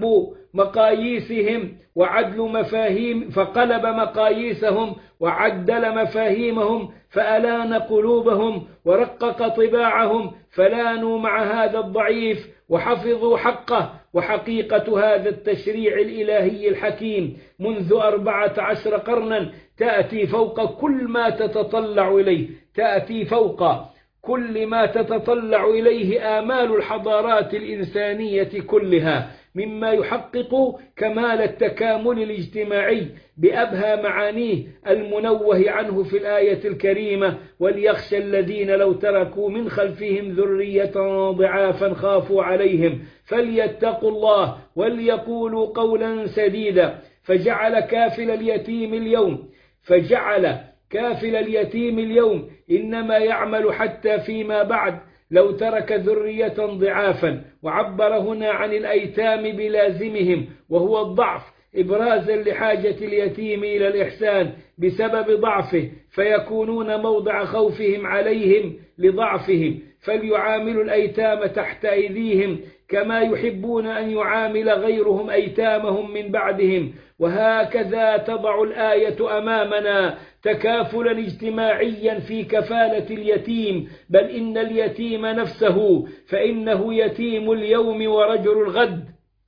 مقاييسهم وعدل مفاهيم فقلب مقاييسهم وعدل مفاهيمهم فألان قلوبهم ورقق طباعهم، فلانوا مع هذا الضعيف وحفظوا حقه. وحقيقة هذا التشريع الإلهي الحكيم منذ أربعة عشر قرنا تأتي فوق كل ما تتطلع إليه تأتي فوق كل ما تتطلع إليه آمال الحضارات الإنسانية كلها، مما يحقق كمال التكامل الاجتماعي بأبهى معانيه المنوه عنه في الآية الكريمة وليخشى الذين لو تركوا من خلفهم ذرية ضعافا خافوا عليهم فليتقوا الله وليقولوا قولا سديدا. فجعل كافل اليتيم اليوم فجعل كافل اليتيم اليوم إنما يعمل حتى فيما بعد لو ترك ذرية ضعافا، وعبر هنا عن الأيتام بلازمهم وهو الضعف إبرازا لحاجة اليتيم إلى الإحسان بسبب ضعفه، فيكونون موضع خوفهم عليهم لضعفهم، فليعاملوا الأيتام تحت أيديهم كما يحبون أن يعامل غيرهم أيتامهم من بعدهم. وهكذا تضع الآية أمامنا تكافلا اجتماعيا في كفالة اليتيم، بل إن اليتيم نفسه فإنه يتيم اليوم ورجل الغد،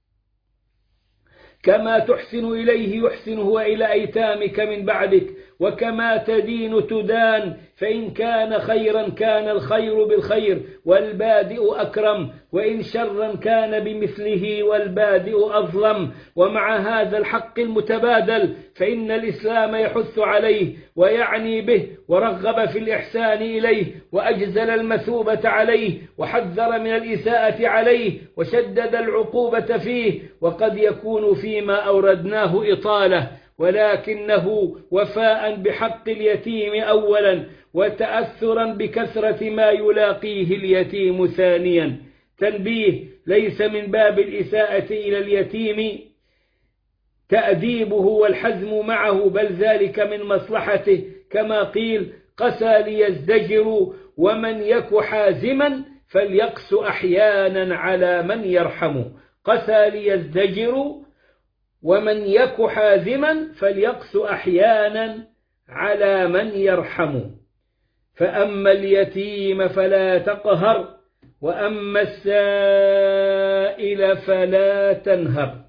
كما تحسن إليه يحسن هو إلى أيتامك من بعدك، وكما تدين تدان، فإن كان خيرا كان الخير بالخير والبادئ أكرم، وإن شرا كان بمثله والبادئ أظلم. ومع هذا الحق المتبادل فإن الإسلام يحث عليه ويعني به ورغب في الإحسان إليه وأجزل المثوبة عليه وحذر من الإساءة عليه وشدد العقوبة فيه، وقد يكون فيما أوردناه إطالة، ولكنه وفاء بحق اليتيم أولا وتأثرا بكثرة ما يلاقيه اليتيم ثانيا. تنبيه: ليس من باب الإساءة إلى اليتيم تأديبه والحزم معه، بل ذلك من مصلحته، كما قيل قسى ليزدجر ومن يك حازما فليقس أحيانا على من يرحم. قسى ليزدجر ومن يك حازما فليقس أحيانا على من يرحم. فأما اليتيم فلا تقهر وأما السائل فلا تنهر.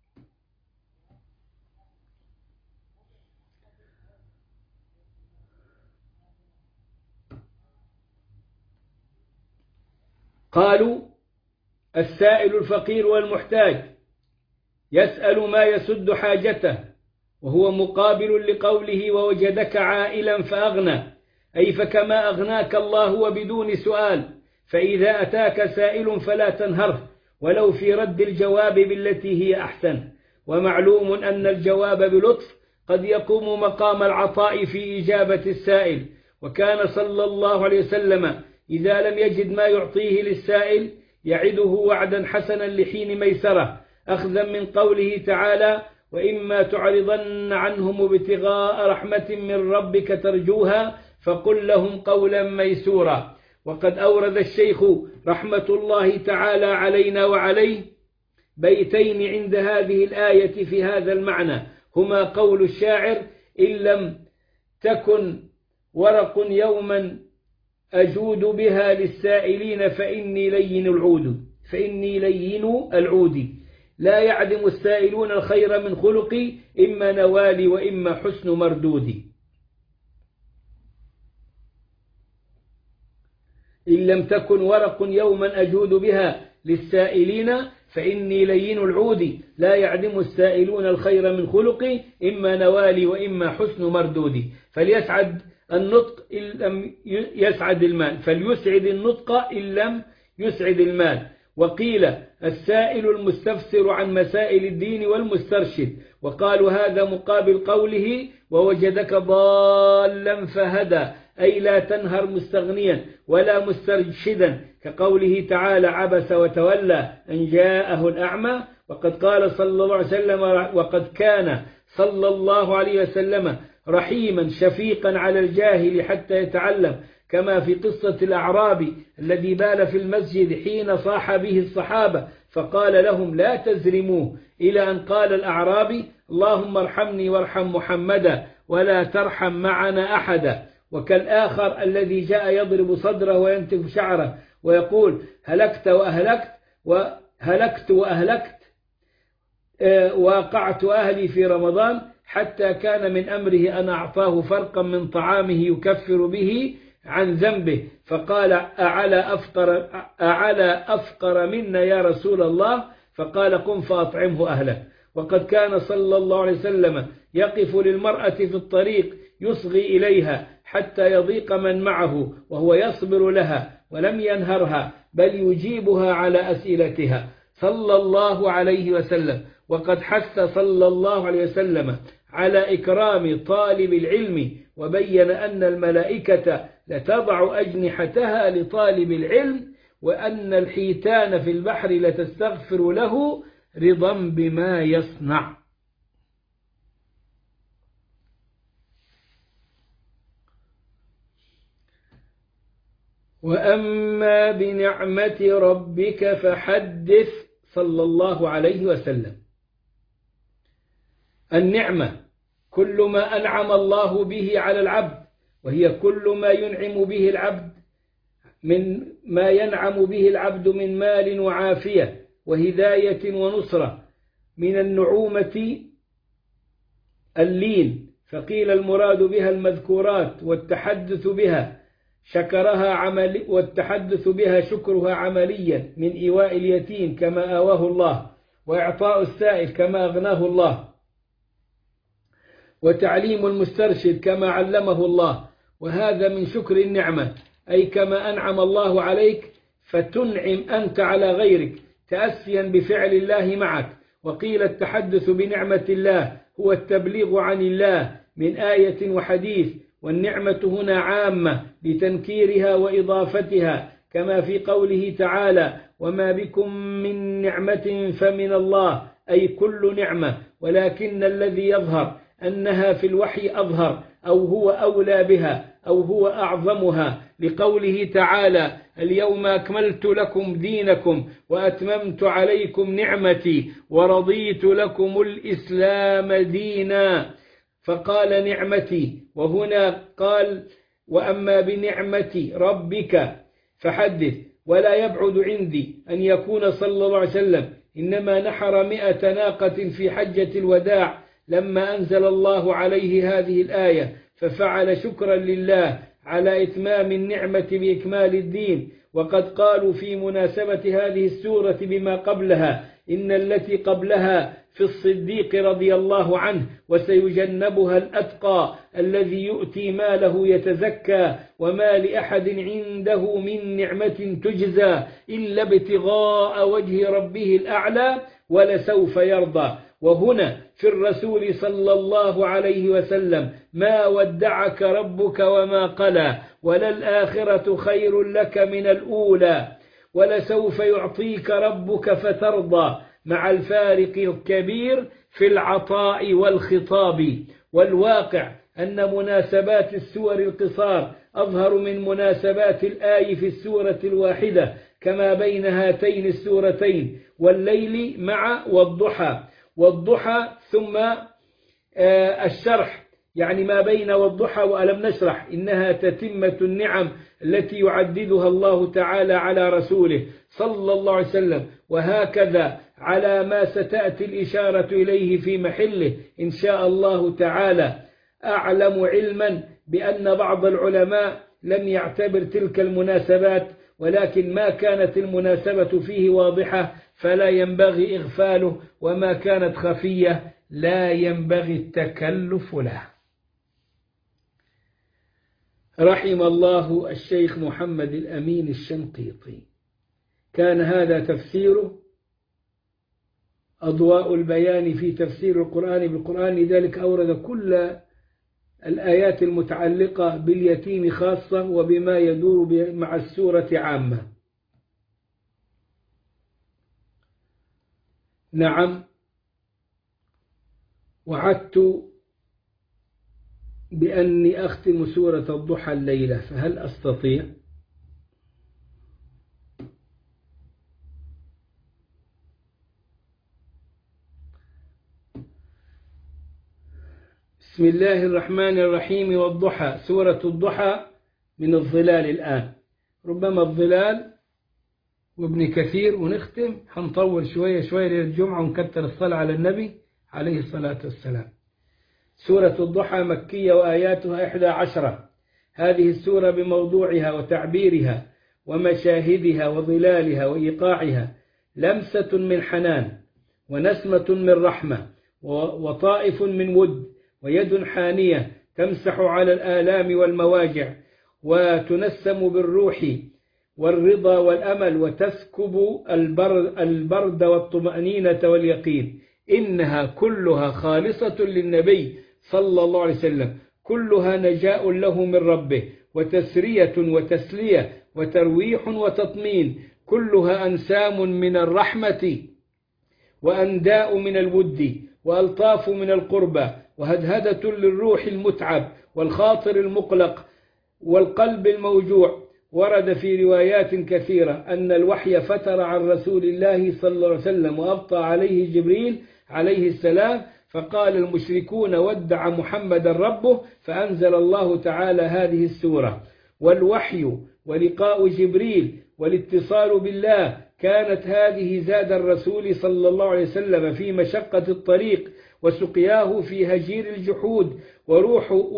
قالوا: السائل الفقير والمحتاج يسأل ما يسد حاجته، وهو مقابل لقوله ووجدك عائلا فأغنى، أي فكما أغناك الله وبدون سؤال، فإذا أتاك سائل فلا تنهره ولو في رد الجواب بالتي هي أحسن. ومعلوم أن الجواب بلطف قد يقوم مقام العطاء في إجابة السائل. وكان صلى الله عليه وسلم إذا لم يجد ما يعطيه للسائل يعده وعدا حسنا لحين ميسرة، أخذا من قوله تعالى: وإما تعرضن عنهم ابتغاء رحمة من ربك ترجوها فقل لهم قولا ميسورا. وقد أورد الشيخ رحمة الله تعالى علينا وعليه بيتين عند هذه الآية في هذا المعنى، هما قول الشاعر: إن لم تكن ورق يوما أجود بها للسائلين فإني لين العود فإني لين العود لا يعدم السائلون الخير من خلقي إما نوالي وإما حسن مردودي. إن لم تكن ورق يوما أجود بها للسائلين فإني لين العود لا يعدم السائلون الخير من خلقي إما نوالي وإما حسن مردودي. فليسعد النطق إن لم يسعد المال فليسعد النطق إن لم يسعد المال. وقيل السائل المستفسر عن مسائل الدين والمسترشد، وقالوا هذا مقابل قوله: ووجدك ضالا فهدى، أي لا تنهر مستغنيا ولا مسترشدا، كقوله تعالى: عبس وتولى أن جاءه الأعمى. وقد قال صلى الله عليه وسلم وقد كان صلى الله عليه وسلم رحيما شفيقا على الجاهل حتى يتعلم، كما في قصة الأعرابي الذي بال في المسجد حين صاح به الصحابة فقال لهم: لا تزرموه، إلى أن قال الأعرابي: اللهم ارحمني وارحم محمدا ولا ترحم معنا أحدا. وكالآخر الذي جاء يضرب صدره وينتف شعره ويقول: هلكت وأهلكت وهلكت وأهلكت واقعت أهلي في رمضان، حتى كان من أمره أن أعطاه فرقا من طعامه يكفر به عن ذنبه، فقال: أعلى أفقر, أعلى أفقر منا يا رسول الله؟ فقال: قم فأطعمه أهلك. وقد كان صلى الله عليه وسلم يقف للمرأة في الطريق يصغي إليها حتى يضيق من معه وهو يصبر لها ولم ينهرها بل يجيبها على أسئلتها صلى الله عليه وسلم. وقد حث صلى الله عليه وسلم على إكرام طالب العلم، وبين أن الملائكة لتضع أجنحتها لطالب العلم، وأن الحيتان في البحر لتستغفر له رضا بما يصنع. وأما بنعمة ربك فحدث صلى الله عليه وسلم. النعمة كل ما أنعم الله به على العبد، وهي كل ما ينعم به العبد من ما ينعم به العبد من مال وعافية وهداية ونصرة. من النعومة اللين، فقيل المراد بها المذكورات والتحدث بها شكرها عمل والتحدث بها شكرها عمليا، من إيواء اليتيم كما آواه الله، وإعطاء السائل كما أغناه الله، وتعليم المسترشد كما علمه الله. وهذا من شكر النعمة، أي كما أنعم الله عليك فتنعم أنت على غيرك تأسيا بفعل الله معك. وقيل التحدث بنعمة الله هو التبليغ عن الله من آية وحديث، والنعمة هنا عامة لتنكيرها وإضافتها، كما في قوله تعالى: وما بكم من نعمة فمن الله، أي كل نعمة، ولكن الذي يظهر أنها في الوحي أظهر، أو هو أولى بها، أو هو أعظمها، لقوله تعالى: اليوم أكملت لكم دينكم وأتممت عليكم نعمتي ورضيت لكم الإسلام دينا. فقال نعمتي، وهنا قال: وأما بنعمة ربك فحدث. ولا يبعد عندي أن يكون صلى الله عليه وسلم إنما نحر مئة ناقة في حجة الوداع لما أنزل الله عليه هذه الآية، ففعل شكرا لله على إتمام النعمة بإكمال الدين. وقد قالوا في مناسبة هذه السورة بما قبلها: إن التي قبلها في الصديق رضي الله عنه وسيجنبها الأتقى الذي يؤتي ماله يتزكى وما لأحد عنده من نعمة تجزى إلا ابتغاء وجه ربه الأعلى ولسوف يرضى. وهنا في الرسول صلى الله عليه وسلم ما ودعك ربك وما قلى وللآخرة خير لك من الأولى ولسوف يعطيك ربك فترضى، مع الفارق الكبير في العطاء والخطاب. والواقع أن مناسبات السور القصار أظهر من مناسبات الآي في السورة الواحدة كما بين هاتين السورتين، والليل مع والضحى والضحى ثم الشرح، يعني ما بين والضحى وألم نشرح إنها تتمة النعم التي يعددها الله تعالى على رسوله صلى الله عليه وسلم، وهكذا على ما ستأتي الإشارة إليه في محله إن شاء الله تعالى. أعلم علما بأن بعض العلماء لم يعتبر تلك المناسبات، ولكن ما كانت المناسبة فيه واضحة فلا ينبغي إغفاله، وما كانت خفية لا ينبغي التكلف له. رحم الله الشيخ محمد الأمين الشنقيطي، كان هذا تفسيره أضواء البيان في تفسير القرآن بالقرآن، لذلك أورد كل الآيات المتعلقة باليتيم خاصة وبما يدور مع السورة عامة. نعم، وعدت بأني أختم سورة الضحى الليلة، فهل أستطيع؟ بسم الله الرحمن الرحيم. والضحى، سورة الضحى من الظلال الآن، ربما الظلال وابن كثير، ونختم هنطول شوية شوية للجمعة ونكتر الصلاة على النبي عليه الصلاة والسلام. سورة الضحى مكية وآياتها إحدى عشرة. هذه السورة بموضوعها وتعبيرها ومشاهدها وظلالها وإيقاعها لمسة من حنان ونسمة من رحمة وطائف من ود ويد حانية تمسح على الآلام والمواجع وتنسم بالروح والرضا والأمل وتسكب البرد والطمأنينة واليقين. إنها كلها خالصة للنبي صلى الله عليه وسلم، كلها نجاء له من ربه وتسرية وتسلية وترويح وتطمين، كلها أنسام من الرحمة وأنداء من الود وألطاف من القربى وهدهدة للروح المتعب والخاطر المقلق والقلب الموجوع. ورد في روايات كثيرة أن الوحي فتر عن رسول الله صلى الله عليه وسلم وأبطى عليه جبريل عليه السلام، فقال المشركون ودع محمدا ربه، فأنزل الله تعالى هذه السورة. والوحي ولقاء جبريل والاتصال بالله كانت هذه زاد الرسول صلى الله عليه وسلم في مشقة الطريق وسقياه في هجير الجحود، وروح و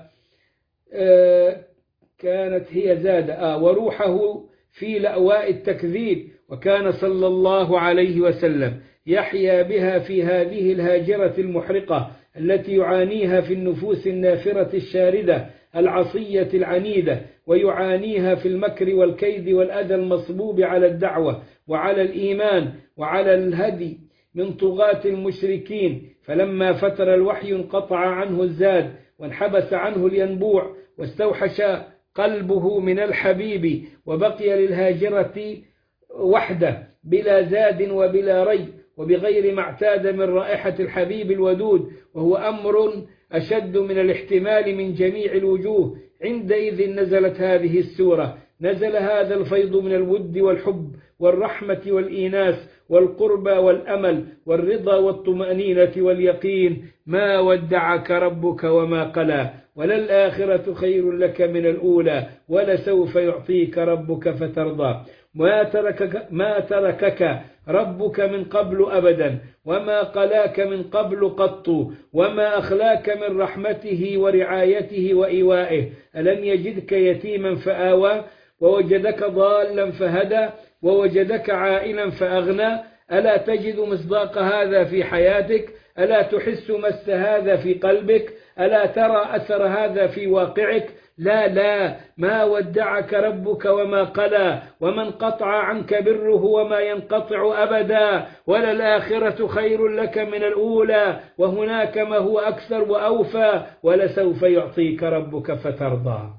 آه كانت هي زاد آه وروحه في لأواء التكذيب، وكان صلى الله عليه وسلم يحيا بها في هذه الهاجرة المحرقة التي يعانيها في النفوس النافرة الشاردة العصية العنيدة، ويعانيها في المكر والكيد والأذى المصبوب على الدعوة وعلى الإيمان وعلى الهدي من طغاة المشركين. فلما فتر الوحي انقطع عنه الزاد وانحبس عنه الينبوع واستوحش قلبه من الحبيب، وبقي للهاجرة وحده بلا زاد وبلا ري وبغير ما اعتاد من رائحة الحبيب الودود، وهو أمر أشد من الاحتمال من جميع الوجوه. عندئذ نزلت هذه السورة، نزل هذا الفيض من الود والحب والرحمة والإيناس والقربى والأمل والرضا والطمأنينة واليقين. ما ودعك ربك وما قلى وللآخرة خير لك من الأولى ولسوف يعطيك ربك فترضى. ما تركك, ما تركك ربك من قبل أبدا وما قلاك من قبل قط وما أخلاك من رحمته ورعايته وإيوائه. ألم يجدك يتيما فآوى ووجدك ضالا فهدى ووجدك عائلا فأغنى. ألا تجد مصداق هذا في حياتك؟ ألا تحس مس هذا في قلبك؟ ألا ترى أثر هذا في واقعك؟ لا لا، ما ودعك ربك وما قلى، وما انقطع عنك بره وما ينقطع أبدا، وللآخرة خير لك من الأولى، وهناك ما هو أكثر وأوفى، ولسوف يعطيك ربك فترضى.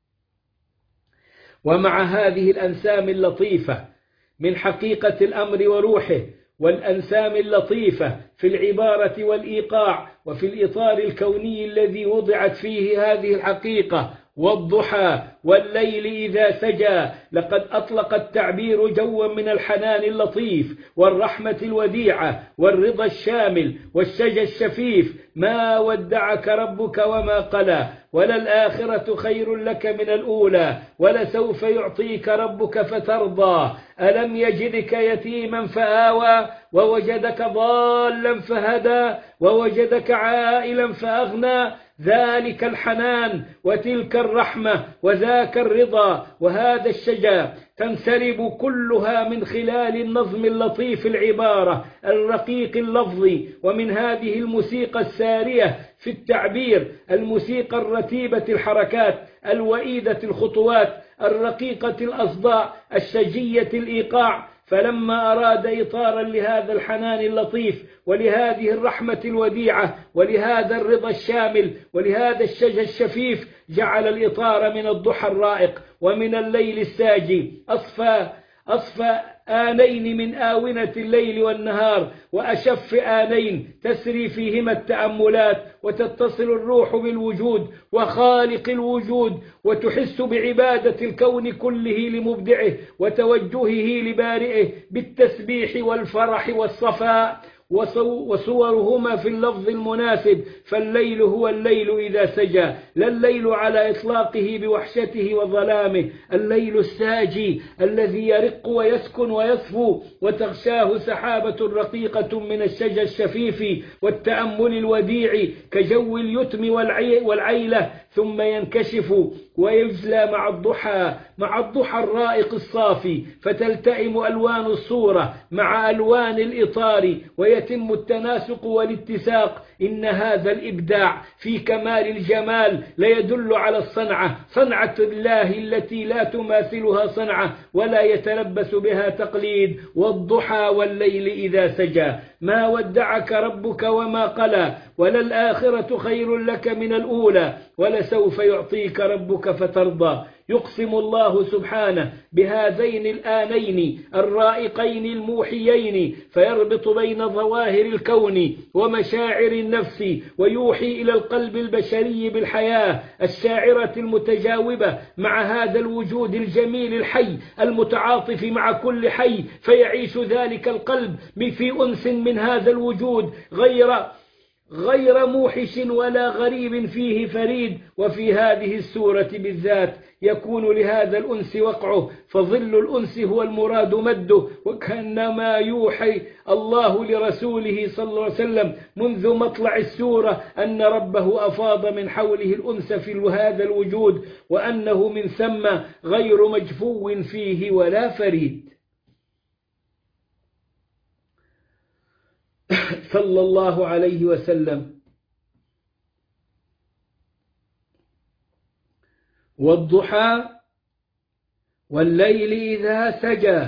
ومع هذه الأنسام اللطيفة من حقيقة الأمر وروحه، والأنسام اللطيفة في العبارة والإيقاع وفي الإطار الكوني الذي وضعت فيه هذه الحقيقة، والضحى والليل إذا سجى، لقد أطلق التعبير جوا من الحنان اللطيف والرحمة الوديعة والرضا الشامل والشجى الشفيف. ما ودعك ربك وما قلى، وللآخرة خير لك من الأولى، ولسوف يعطيك ربك فترضى. ألم يجدك يتيما فآوى، ووجدك ضالا فهدى، ووجدك عائلا فأغنى. ذلك الحنان وتلك الرحمة وذاك الرضا وهذا الشجاع تنسرب كلها من خلال النظم اللطيف العبارة الرقيق اللفظي، ومن هذه الموسيقى السارية في التعبير، الموسيقى الرتيبة الحركات الوئيدة الخطوات الرقيقة الأصداء الشجية الإيقاع. فلما أراد إطارا لهذا الحنان اللطيف ولهذه الرحمة الوديعة ولهذا الرضا الشامل ولهذا الشجى الشفيف، جعل الإطار من الضحى الرائق ومن الليل الساجي أصفى أصفى آنين من آونة الليل والنهار، وأشف آنين تسري فيهما التأملات وتتصل الروح بالوجود وخالق الوجود، وتحس بعبادة الكون كله لمبدعه وتوجهه لبارئه بالتسبيح والفرح والصفاء، وصورهما في اللفظ المناسب. فالليل هو الليل إذا سجى، لا الليل على إطلاقه بوحشته وظلامه، الليل الساجي الذي يرق ويسكن ويصفو وتغشاه سحابة رقيقة من الشجى الشفيف والتأمل الوديع كجو اليتم والعيلة، ثم ينكشف ويجلى مع الضحى مع الضحى الرائق الصافي، فتلتئم ألوان الصورة مع ألوان الإطار ويتم التناسق والاتساق. إن هذا الإبداع في كمال الجمال ليدل على الصنعة، صنعة الله التي لا تماثلها صنعة ولا يتلبس بها تقليد. والضحى والليل إذا سجى، ما ودعك ربك وما قلى، وللآخرة خير لك من الأولى، ولسوف يعطيك ربك فترضى. يقسم الله سبحانه بهذين الآنين الرائقين الموحيين، فيربط بين ظواهر الكون ومشاعر النفس، ويوحي إلى القلب البشري بالحياة الشاعرة المتجاوبة مع هذا الوجود الجميل الحي المتعاطف مع كل حي، فيعيش ذلك القلب في أنس من هذا الوجود غير غير موحش ولا غريب فيه فريد. وفي هذه السورة بالذات يكون لهذا الأنس وقعه، فظل الأنس هو المراد مده، وكأنما يوحي الله لرسوله صلى الله عليه وسلم منذ مطلع السورة أن ربه أفاض من حوله الأنس في هذا الوجود، وأنه من ثم غير مجفو فيه ولا فريد. صلى الله عليه وسلم. والضحى والليل إذا سجى،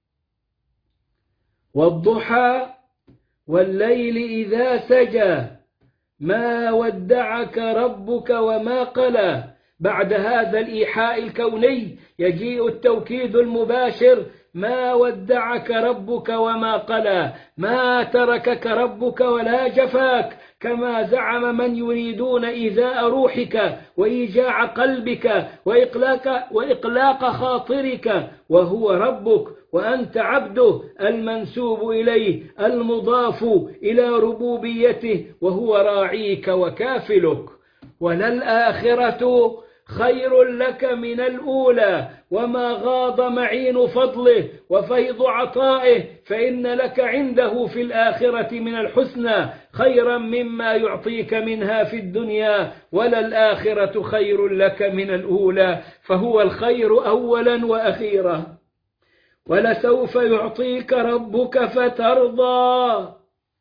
والضحى والليل إذا سجى، ما ودعك ربك وما قلى. بعد هذا الإيحاء الكوني يجيء التوكيد المباشر: ما ودعك ربك وما قلى، ما تركك ربك ولا جفاك، كما زعم من يريدون إيذاء روحك وإيجاع قلبك وإقلاق, وإقلاق خاطرك، وهو ربك وأنت عبده المنسوب إليه المضاف إلى ربوبيته، وهو راعيك وكافلك. وللآخرة خير لك من الأولى، وما غاض معين فضله وفيض عطائه، فإن لك عنده في الآخرة من الحسنى خيرا مما يعطيك منها في الدنيا، وللآخرة خير لك من الأولى، فهو الخير أولا وأخيرا. ولسوف يعطيك ربك فترضى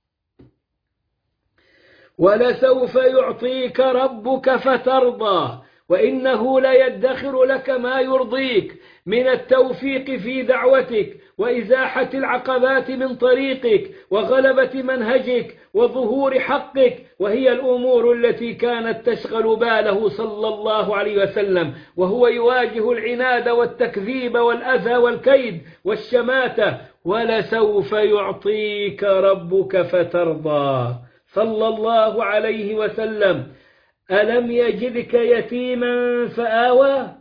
ولسوف يعطيك ربك فترضى وإنه ليدخر لك ما يرضيك من التوفيق في دعوتك وإزاحة العقبات من طريقك وغلبة منهجك وظهور حقك، وهي الأمور التي كانت تشغل باله صلى الله عليه وسلم وهو يواجه العناد والتكذيب والأذى والكيد والشماتة. ولسوف يعطيك ربك فترضى صلى الله عليه وسلم. ألم يجدك يتيما فآوى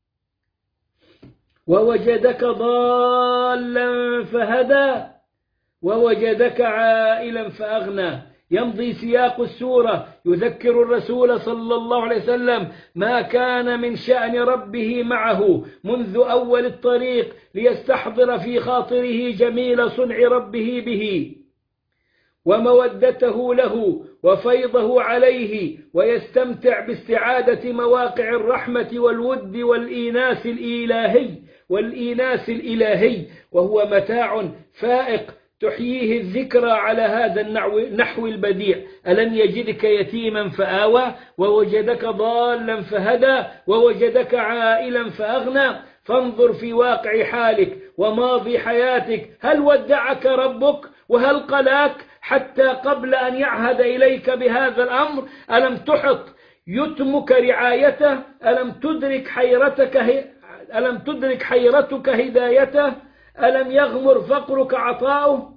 ووجدك ضالا فهدى ووجدك عائلا فأغنى. يمضي سياق السورة يذكر الرسول صلى الله عليه وسلم ما كان من شأن ربه معه منذ أول الطريق ليستحضر في خاطره جميل صنع ربه به ومودته له وفيضه عليه، ويستمتع باستعادة مواقع الرحمة والود والإيناس الإلهي والإيناس الإلهي وهو متاع فائق تحييه الذكرى على هذا النحو البديع. ألم يجدك يتيما فآوى ووجدك ضالا فهدى ووجدك عائلا فأغنى. فانظر في واقع حالك وماضي حياتك، هل ودعك ربك وهل قلاك حتى قبل أن يعهد إليك بهذا الأمر؟ ألم تحط يتمك رعايته؟ ألم تدرك حيرتك ألم تدرك حيرتك هدايته؟ ألم يغمر فقرك عطاؤه؟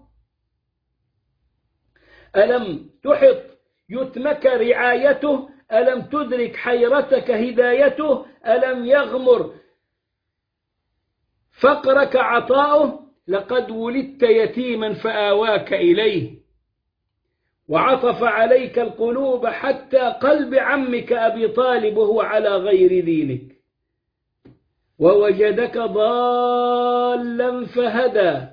ألم تحط يتمك رعايته؟ ألم تدرك حيرتك هدايته؟ ألم يغمر فقرك عطاؤه؟ لقد ولدت يتيما فآواك إليه وعطف عليك القلوب حتى قلب عمك أبي طالب وهو على غير دينك. ووجدك ضالا فهدى.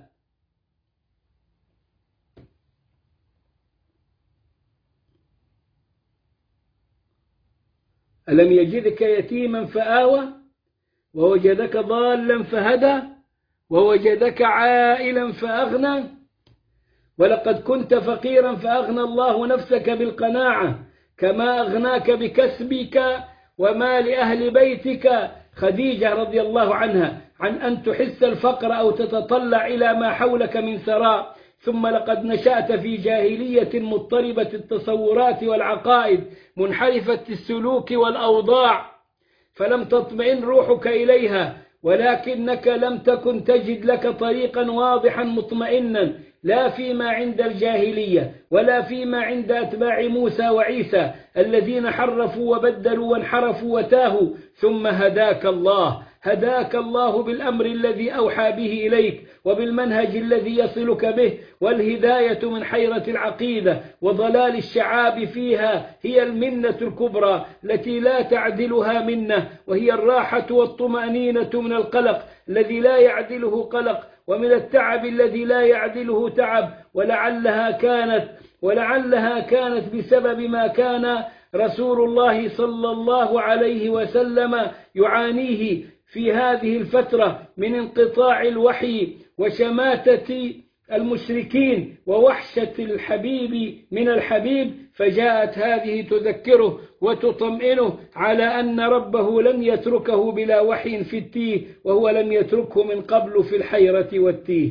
ألم يجدك يتيما فآوى ووجدك ضالا فهدى ووجدك عائلا فأغنى. ولقد كنت فقيرا فأغنى الله نفسك بالقناعة كما أغناك بكسبك ومال أهل بيتك خديجة رضي الله عنها عن أن تحس الفقر أو تتطلع إلى ما حولك من ثراء. ثم لقد نشأت في جاهلية مضطربة التصورات والعقائد منحرفة السلوك والأوضاع فلم تطمئن روحك إليها، ولكنك لم تكن تجد لك طريقا واضحا مطمئنا لا فيما عند الجاهلية ولا فيما عند أتباع موسى وعيسى الذين حرفوا وبدلوا وانحرفوا وتاهوا. ثم هداك الله هداك الله بالأمر الذي أوحى به إليك وبالمنهج الذي يصلك به. والهداية من حيرة العقيدة وضلال الشعاب فيها هي المنة الكبرى التي لا تعدلها منة، وهي الراحة والطمأنينة من القلق الذي لا يعدله قلق ومن التعب الذي لا يعدله تعب. ولعلها كانت ولعلها كانت بسبب ما كان رسول الله صلى الله عليه وسلم يعانيه في هذه الفترة من انقطاع الوحي وشماتة المشركين ووحشة الحبيب من الحبيب، فجاءت هذه تذكره وتطمئنه على أن ربه لن يتركه بلا وحي في التيه، وهو لم يتركه من قبل في الحيرة والتيه.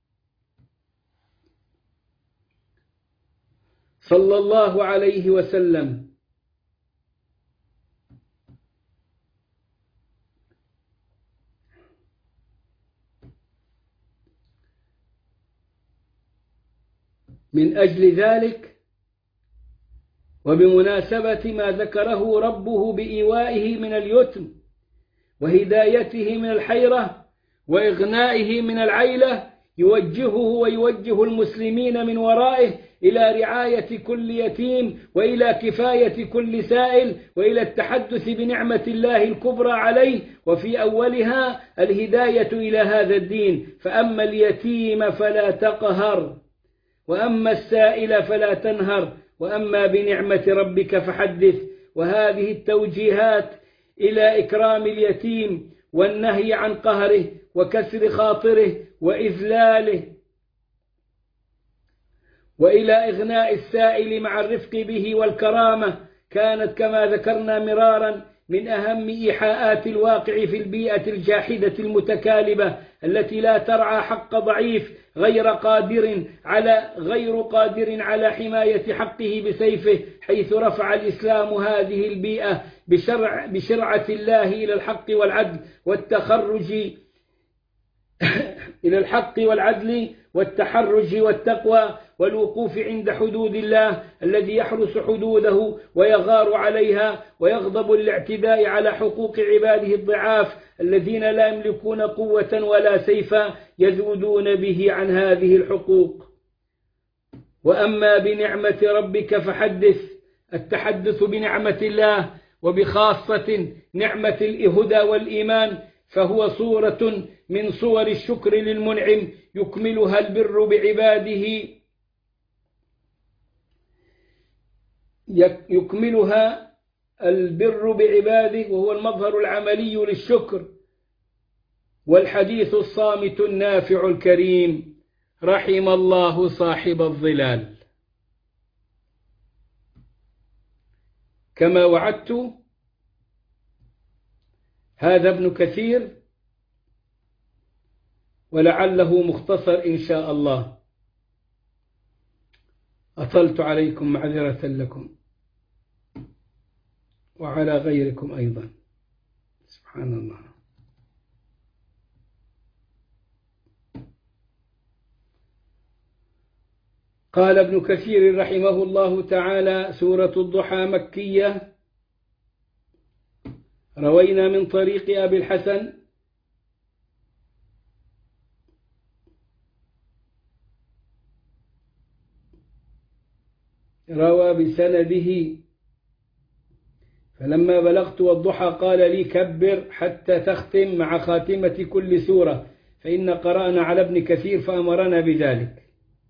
صلى الله عليه وسلم. من أجل ذلك وبمناسبة ما ذكره ربه بإيوائه من اليتم وهدايته من الحيرة وإغنائه من العيلة يوجهه ويوجه المسلمين من ورائه إلى رعاية كل يتيم وإلى كفاية كل سائل وإلى التحدث بنعمة الله الكبرى عليه، وفي أولها الهداية إلى هذا الدين. فأما اليتيم فلا تقهر وأما السائل فلا تنهر وأما بنعمة ربك فحدث. وهذه التوجيهات إلى إكرام اليتيم والنهي عن قهره وكسر خاطره وإذلاله، وإلى إغناء السائل مع الرفق به والكرامة، كانت كما ذكرنا مرارا من أهم إيحاءات الواقع في البيئة الجاحدة المتكالبة التي لا ترعى حق ضعيف غير قادر على غير قادر على حماية حقه بسيفه، حيث رفع الإسلام هذه البيئة بشرع بشرعة الله إلى الحق والعدل والتخرج إلى الحق والعدل والتحرج والتقوى والوقوف عند حدود الله الذي يحرس حدوده ويغار عليها ويغضب للاعتداء على حقوق عباده الضعاف الذين لا يملكون قوة ولا سيفا يذودون به عن هذه الحقوق. وأما بنعمة ربك فحدث. التحدث بنعمة الله وبخاصة نعمة الهدى والإيمان فهو صورة من صور الشكر للمنعم يكملها البر بعباده يكملها البر بعباده وهو المظهر العملي للشكر. والحديث الصامت النافع الكريم رحم الله صاحب الظلال. كما وعدت هذا ابن كثير ولعله مختصر إن شاء الله. أطلت عليكم معذرة لكم وعلى غيركم أيضا. سبحان الله. قال ابن كثير رحمه الله تعالى: سورة الضحى مكية. روينا من طريق أبي الحسن روى بسنده: فلما بلغت والضحى قال لي: كبر حتى تختم مع خاتمة كل سورة، فإن قرأنا على ابن كثير فأمرنا بذلك.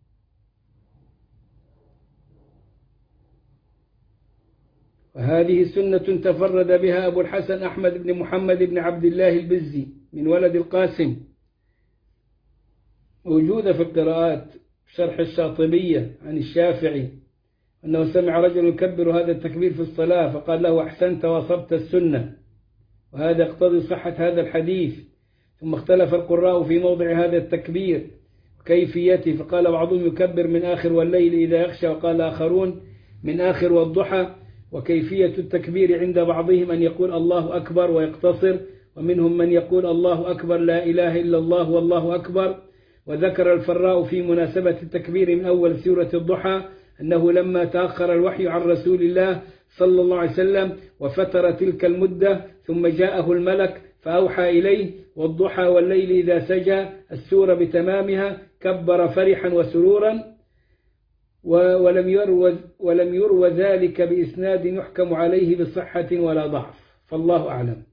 وهذه سنة تفرد بها أبو الحسن أحمد بن محمد بن عبد الله البزي من ولد القاسم، موجودة في القراءات شرح الشاطبية عن الشافعي أنه سمع رجل يكبر هذا التكبير في الصلاة فقال له: أحسنت وصبت السنة، وهذا يقتضي صحة هذا الحديث. ثم اختلف القراء في موضع هذا التكبير وكيفيته، فقال بعضهم يكبر من آخر والليل إذا يغشى، وقال آخرون من آخر والضحى. وكيفية التكبير عند بعضهم أن يقول الله أكبر ويقتصر، ومنهم من يقول الله أكبر لا إله إلا الله والله أكبر. وذكر الفراء في مناسبة التكبير من أول سورة الضحى أنه لما تأخر الوحي عن رسول الله صلى الله عليه وسلم وفتر تلك المدة ثم جاءه الملك فأوحى إليه: والضحى والليل إذا سجى، السورة بتمامها، كبر فرحا وسرورا. ولم يروى ولم يروى ذلك بإسناد يحكم عليه بصحة ولا ضعف، فالله أعلم.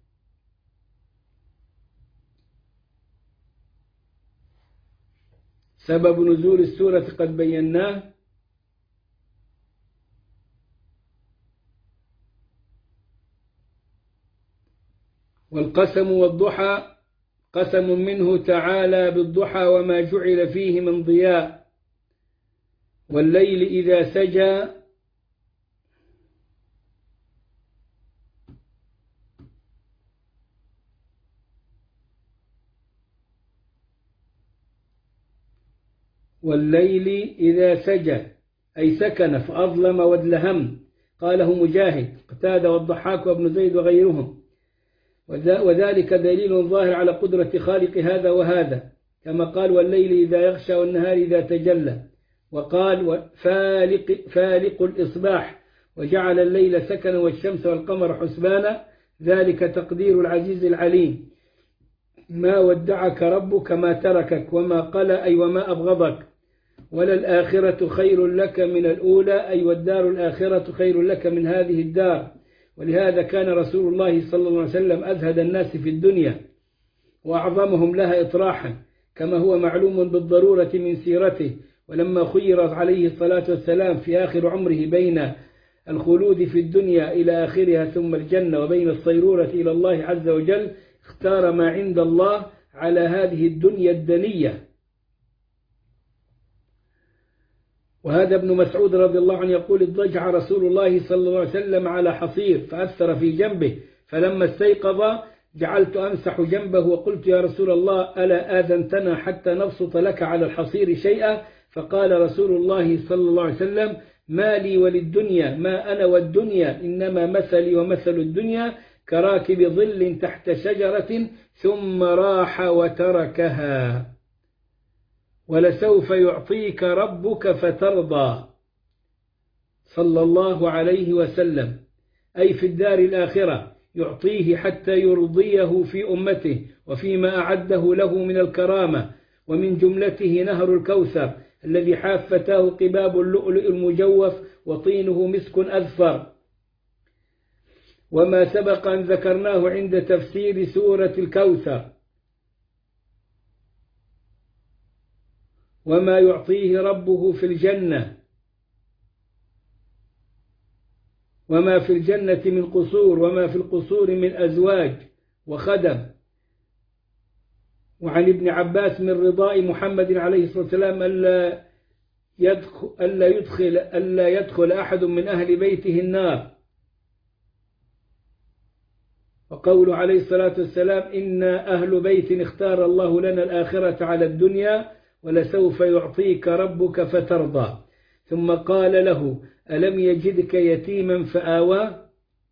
سبب نزول السورة قد بيناه. والقسم والضحى قسم منه تعالى بالضحى وما جعل فيه من ضياء، والليل إذا سجى والليل إذا سجى أي سكن فأظلم وادلهم، قاله مجاهد قتادة والضحاك وابن زيد وغيرهم. وذلك دليل ظاهر على قدرة خالق هذا وهذا، كما قال: والليل إذا يغشى والنهار إذا تجلى. وقال: فالق, فالق الإصباح، وجعل الليل سكنا والشمس والقمر حسبانا، ذلك تقدير العزيز العليم. ما ودعك ربك ما تركك وما قلى أي وما أبغضك، وللآخرة خير لك من الأولى أي والدار الآخرة خير لك من هذه الدار. ولهذا كان رسول الله صلى الله عليه وسلم أزهد الناس في الدنيا وأعظمهم لها إطراحا، كما هو معلوم بالضرورة من سيرته. ولما خير عليه الصلاة والسلام في آخر عمره بين الخلود في الدنيا إلى آخرها ثم الجنة وبين الصيرورة إلى الله عز وجل، اختار ما عند الله على هذه الدنيا الدنية. وهذا ابن مسعود رضي الله عنه يقول: اضطجع رسول الله صلى الله عليه وسلم على حصير فأثر في جنبه، فلما استيقظ جعلت أمسح جنبه وقلت: يا رسول الله ألا آذنتنا حتى نبسط لك على الحصير شيئا؟ فقال رسول الله صلى الله عليه وسلم: ما لي وللدنيا، ما أنا والدنيا، إنما مثلي ومثل الدنيا كراكب ظل تحت شجرة ثم راح وتركها، ولسوف يعطيك ربك فترضى. صلى الله عليه وسلم، أي في الدار الآخرة يعطيه حتى يرضيه في أمته وفيما أعده له من الكرامة، ومن جملته نهر الكوثر الذي حافتاه قباب اللؤلؤ المجوف وطينه مسك أذفر، وما سبق أن ذكرناه عند تفسير سورة الكوثر. وما يعطيه ربه في الجنة، وما في الجنة من قصور، وما في القصور من أزواج وخدم. وعن ابن عباس من رضاء محمد عليه الصلاة والسلام ألا يدخل, ألا يدخل, ألا يدخل أحد من أهل بيته النار. وقول عليه الصلاة والسلام: إنا أهل بيت اختار الله لنا الآخرة على الدنيا ولسوف يعطيك ربك فترضى. ثم قال له: ألم يجدك يتيما فآوى؟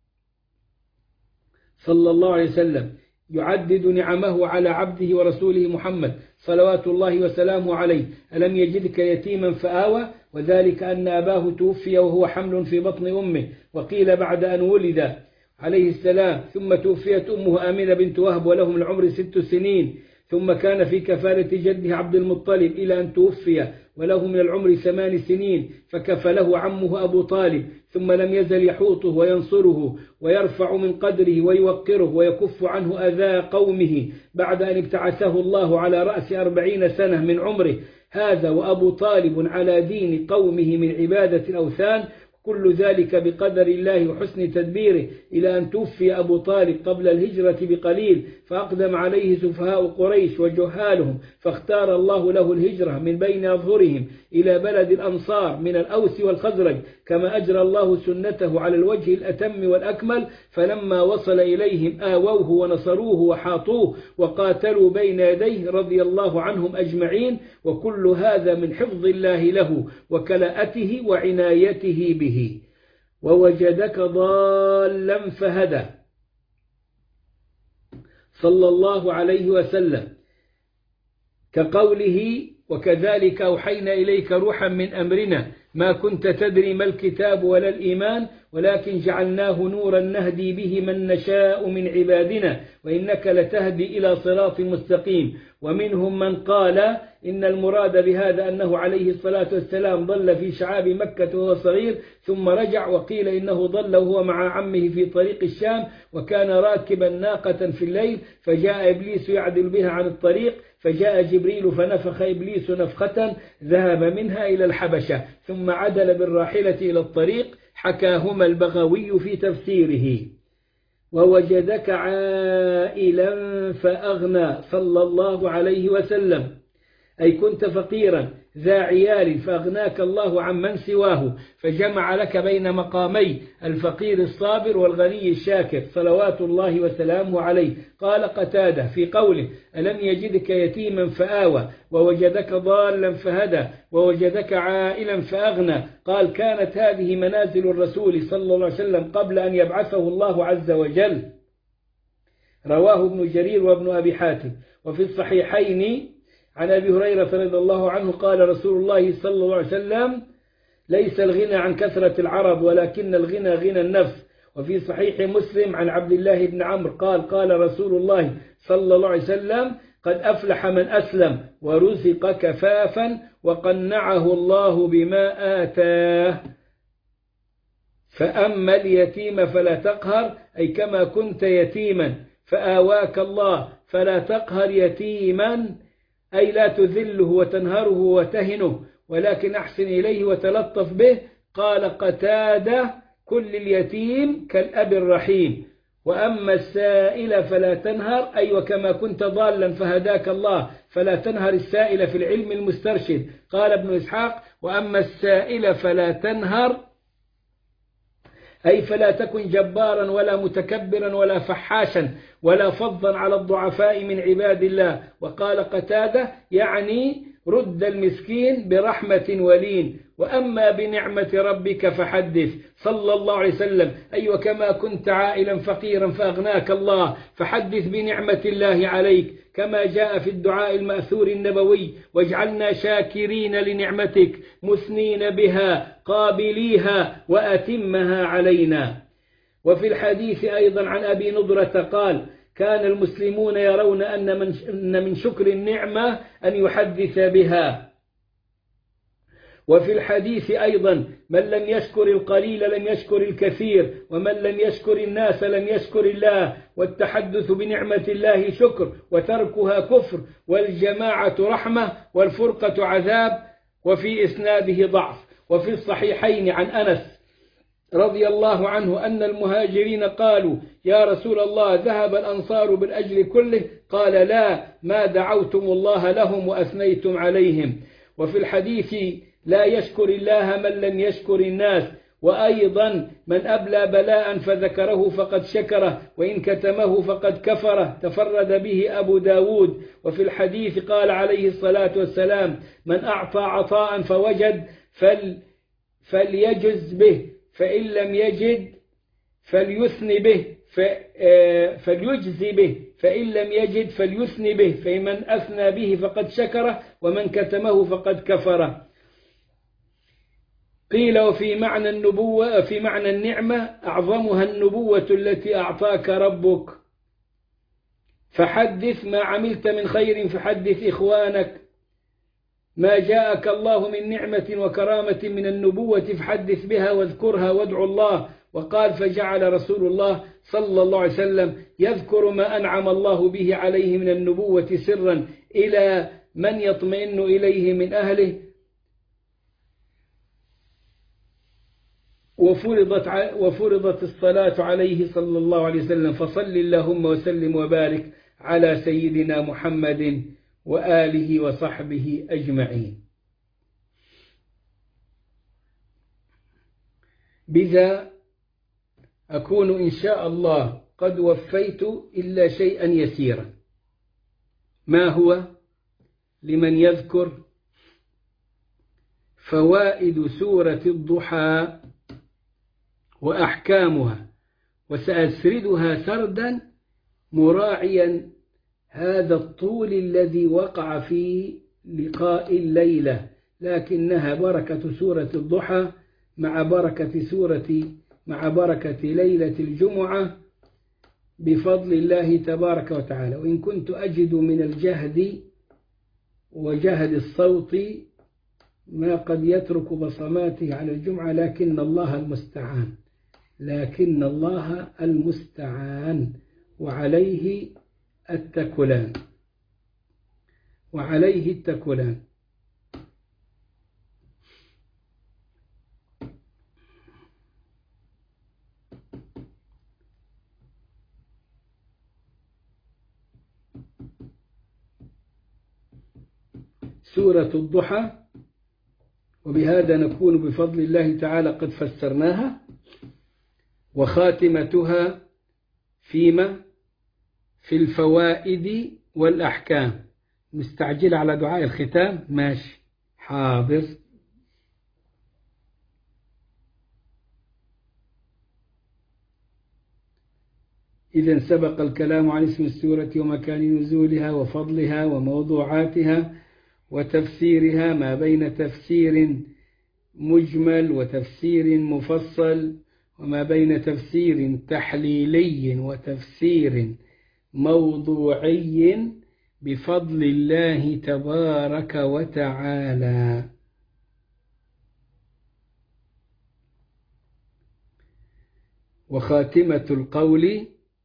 صلى الله عليه وسلم يعدد نعمه على عبده ورسوله محمد صلوات الله وسلامه عليه: ألم يجدك يتيما فآوى؟ وذلك أن أباه توفي وهو حمل في بطن أمه، وقيل بعد أن ولد عليه السلام، ثم توفيت أمه آمنة بنت وهب ولهم العمر ست سنين، ثم كان في كفالة جده عبد المطلب إلى أن توفي وله من العمر ثمان سنين، فكفله عمه أبو طالب، ثم لم يزل يحوطه وينصره ويرفع من قدره ويوقره ويكف عنه أذى قومه بعد أن ابتعثه الله على رأس أربعين سنة من عمره هذا، وأبو طالب على دين قومه من عبادة الأوثان، كل ذلك بقدر الله وحسن تدبيره، إلى أن توفي أبو طالب قبل الهجرة بقليل، فأقدم عليه سفهاء قريش وجهالهم، فاختار الله له الهجرة من بين أظهرهم إلى بلد الأنصار من الأوس والخزرج، كما أجرى الله سنته على الوجه الأتم والأكمل. فلما وصل إليهم آووه ونصروه وحاطوه وقاتلوا بين يديه رضي الله عنهم أجمعين، وكل هذا من حفظ الله له وكلاءته وعنايته به. ووجدك ضالا فهدى، صلى الله عليه وسلم، كقوله: وكذلك أوحينا إليك روحا من أمرنا ما كنت تدري ما الكتاب ولا الإيمان ولكن جعلناه نورا نهدي به من نشاء من عبادنا وإنك لتهدي إلى صراط مستقيم. ومنهم من قال إن المراد بهذا أنه عليه الصلاة والسلام ضل في شعاب مكة وهو صغير ثم رجع، وقيل إنه ضل وهو مع عمه في طريق الشام وكان راكبا ناقة في الليل، فجاء إبليس يعدل بها عن الطريق، فجاء جبريل فنفخ إبليس نفخة ذهب منها إلى الحبشة ثم عدل بالراحلة إلى الطريق، حكاهما البغوي في تفسيره. ووجدك عائلا فأغنى، صلى الله عليه وسلم، أي كنت فقيرا ذا عيال فأغناك الله عن من سواه، فجمع لك بين مقامي الفقير الصابر والغني الشاكر صلوات الله وسلامه عليه. قال قتادة في قوله: ألم يجدك يتيما فآوى ووجدك ضالا فهدى ووجدك عائلا فأغنى، قال: كانت هذه منازل الرسول صلى الله عليه وسلم قبل أن يبعثه الله عز وجل. رواه ابن جرير وابن أبي حاتم. وفي الصحيحين عن أبي هريرة رضي الله عنه قال رسول الله صلى الله عليه وسلم: ليس الغنى عن كثرة العرب ولكن الغنى غنى النفس. وفي صحيح مسلم عن عبد الله بن عمرو قال: قال رسول الله صلى الله عليه وسلم: قد أفلح من أسلم ورزق كفافا وقنعه الله بما آتاه. فأما اليتيم فلا تقهر، أي كما كنت يتيما فآواك الله فلا تقهر يتيما، أي لا تذله وتنهره وتهنه ولكن أحسن إليه وتلطف به. قال قتادة: كل اليتيم كالأب الرحيم. وأما السائل فلا تنهر، أي وكما كنت ضالا فهداك الله فلا تنهر السائل في العلم المسترشد. قال ابن إسحاق: وأما السائل فلا تنهر، أي فلا تكن جبارا ولا متكبرا ولا فحاشا ولا فظا على الضعفاء من عباد الله. وقال قتادة: يعني رد المسكين برحمة ولين. وأما بنعمة ربك فحدث، صلى الله عليه وسلم: أي وكما كنت عائلا فقيرا فأغناك الله فحدث بنعمة الله عليك، كما جاء في الدعاء المأثور النبوي: واجعلنا شاكرين لنعمتك مثنين بها قابليها وأتمها علينا. وفي الحديث أيضا عن أبي نضرة قال: كان المسلمون يرون أن من شكر النعمة أن يحدث بها. وفي الحديث أيضا: من لم يشكر القليل لم يشكر الكثير، ومن لم يشكر الناس لم يشكر الله، والتحدث بنعمة الله شكر وتركها كفر، والجماعة رحمة والفرقة عذاب. وفي إسناده ضعف. وفي الصحيحين عن أنس رضي الله عنه أن المهاجرين قالوا: يا رسول الله، ذهب الأنصار بالأجر كله؟ قال: لا، ما دعوتم الله لهم وأثنيتم عليهم. وفي الحديث: لا يشكر الله من لم يشكر الناس. وأيضا: من أبلى بلاء فذكره فقد شكره، وإن كتمه فقد كفره، تفرد به أبو داود. وفي الحديث قال عليه الصلاة والسلام: من أعطى عطاء فوجد فل فليجز به، فإن لم يجد فليثن به فليجزي به، فإن لم يجد فليثن به، فمن أثنى به فقد شكره، ومن كتمه فقد كفره. قيل: وفي معنى النبوة في معنى النعمة: أعظمها النبوة التي أعطاك ربك، فحدث ما عملت من خير، فحدث إخوانك ما جاءك الله من نعمة وكرامة من النبوة، فحدث بها واذكرها وادعو الله. وقال: فجعل رسول الله صلى الله عليه وسلم يذكر ما أنعم الله به عليه من النبوة سرا إلى من يطمئن إليه من أهله. وفرضت وفرضت الصلاة عليه صلى الله عليه وسلم، فصل اللهم وسلم وبارك على سيدنا محمد وآله وصحبه أجمعين. بذا أكون إن شاء الله قد وفيت إلا شيئا يسيرا. ما هو؟ لمن يذكر فوائد سورة الضحى وأحكامها، وسأسردها سردا مراعيا هذا الطول الذي وقع في لقاء الليلة، لكنها بركة سورة الضحى مع بركة سورة مع بركة ليلة الجمعة بفضل الله تبارك وتعالى. وإن كنت أجد من الجهد وجهد الصوت ما قد يترك بصماته على الجمعة، لكن الله المستعان لكن الله المستعان وعليه التكلان وعليه التكلان. سورة الضحى، وبهذا نكون بفضل الله تعالى قد فسرناها. وخاتمتها فيما في الفوائد والأحكام. مستعجل على دعاء الختام؟ ماشي، حاضر. إذن سبق الكلام عن اسم السورة ومكان نزولها وفضلها وموضوعاتها وتفسيرها، ما بين تفسير مجمل وتفسير مفصل، وما بين تفسير تحليلي وتفسير موضوعي بفضل الله تبارك وتعالى. وخاتمة القول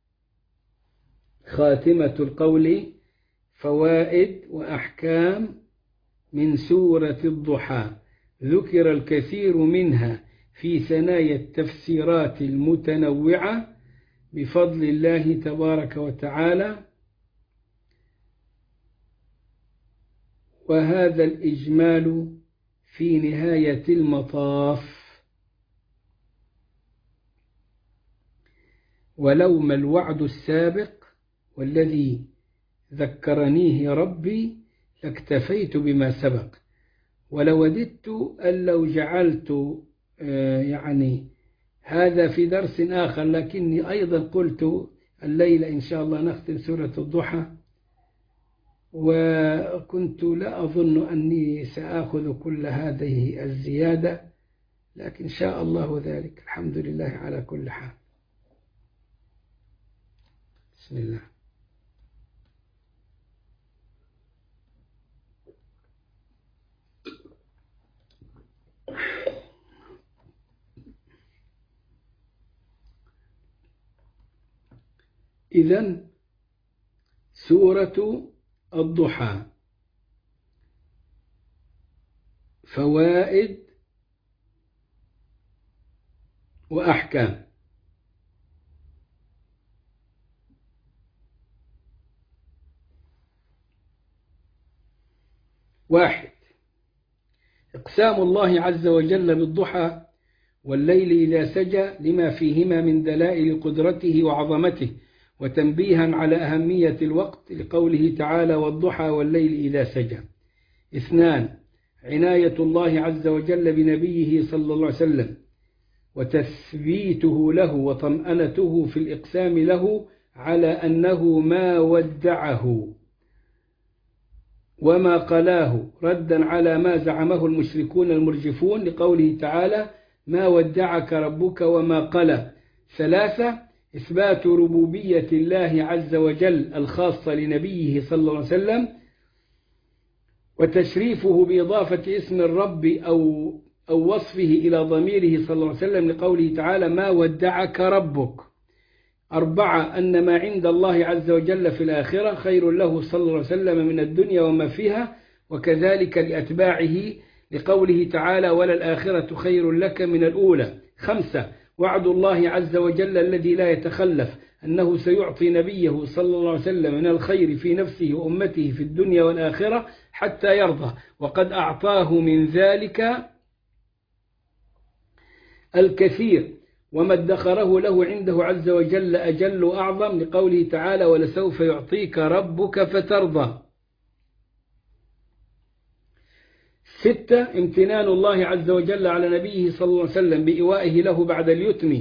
خاتمة القول فوائد وأحكام من سورة الضحى، ذكر الكثير منها في ثنايا التفسيرات المتنوعة بفضل الله تبارك وتعالى. وهذا الإجمال في نهاية المطاف. ولوم الوعد السابق والذي ذكرنيه ربي لاكتفيت بما سبق، ولوددت أن لو جعلت يعني هذا في درس آخر، لكني أيضا قلت الليلة إن شاء الله نختم سورة الضحى، وكنت لا أظن أني سآخذ كل هذه الزيادة، لكن شاء الله ذلك. الحمد لله على كل حال. بسم الله. إذن سورة الضحى فوائد وأحكام. واحد، إقسام الله عز وجل بالضحى والليل إذا سجى لما فيهما من دلائل قدرته وعظمته، وتنبيها على أهمية الوقت لقوله تعالى والضحى والليل إذا سجى. اثنان، عناية الله عز وجل بنبيه صلى الله عليه وسلم وتثبيته له وطمأنته في الإقسام له على أنه ما ودعه وما قلاه، ردا على ما زعمه المشركون المرجفون لقوله تعالى ما ودعك ربك وما قلى. ثلاثة، إثبات ربوبية الله عز وجل الخاصة لنبيه صلى الله عليه وسلم وتشريفه بإضافة اسم الرب أو, أو وصفه إلى ضميره صلى الله عليه وسلم لقوله تعالى ما ودعك ربك. أربعة، أن ما عند الله عز وجل في الآخرة خير له صلى الله عليه وسلم من الدنيا وما فيها، وكذلك لأتباعه لقوله تعالى وللآخرة خير لك من الأولى. خمسة، وعد الله عز وجل الذي لا يتخلف أنه سيعطي نبيه صلى الله عليه وسلم من الخير في نفسه وأمته في الدنيا والآخرة حتى يرضى، وقد أعطاه من ذلك الكثير، وما ادخره له عنده عز وجل أجل وأعظم لقوله تعالى ولسوف يعطيك ربك فترضى. ستة، امتنان الله عز وجل على نبيه صلى الله عليه وسلم بإيوائه له بعد اليتم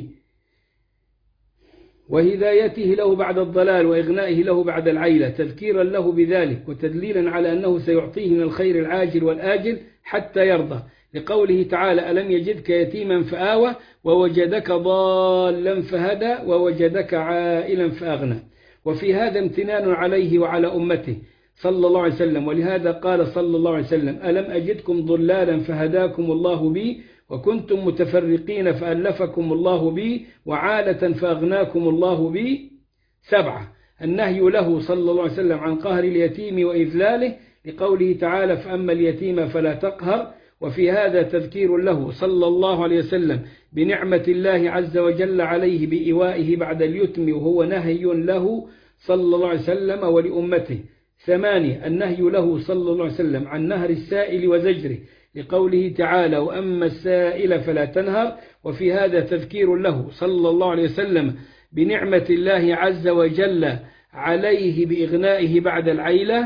وهدايته له بعد الضلال وإغنائه له بعد العيلة، تذكيرا له بذلك وتدليلا على أنه سيعطيه من الخير العاجل والآجل حتى يرضى لقوله تعالى ألم يجدك يتيما فآوى ووجدك ضالا فهدى ووجدك عائلا فأغنى. وفي هذا امتنان عليه وعلى أمته صلى الله عليه وسلم، ولهذا قال صلى الله عليه وسلم ألم أجدكم ضلالا فهداكم الله بي وكنتم متفرقين فألفكم الله بي وعالة فأغناكم الله بي. سبعة، النهي له صلى الله عليه وسلم عن قهر اليتيم وإذلاله لقوله تعالى فأما اليتيم فلا تقهر، وفي هذا تذكير له صلى الله عليه وسلم بنعمة الله عز وجل عليه بإيوائه بعد اليتم وهو نهي له صلى الله عليه وسلم ولأمته. ثمانية، النهي له صلى الله عليه وسلم عن نهر السائل وزجره لقوله تعالى وأما السائل فلا تنهر، وفي هذا تذكير له صلى الله عليه وسلم بنعمة الله عز وجل عليه بإغنائه بعد العيلة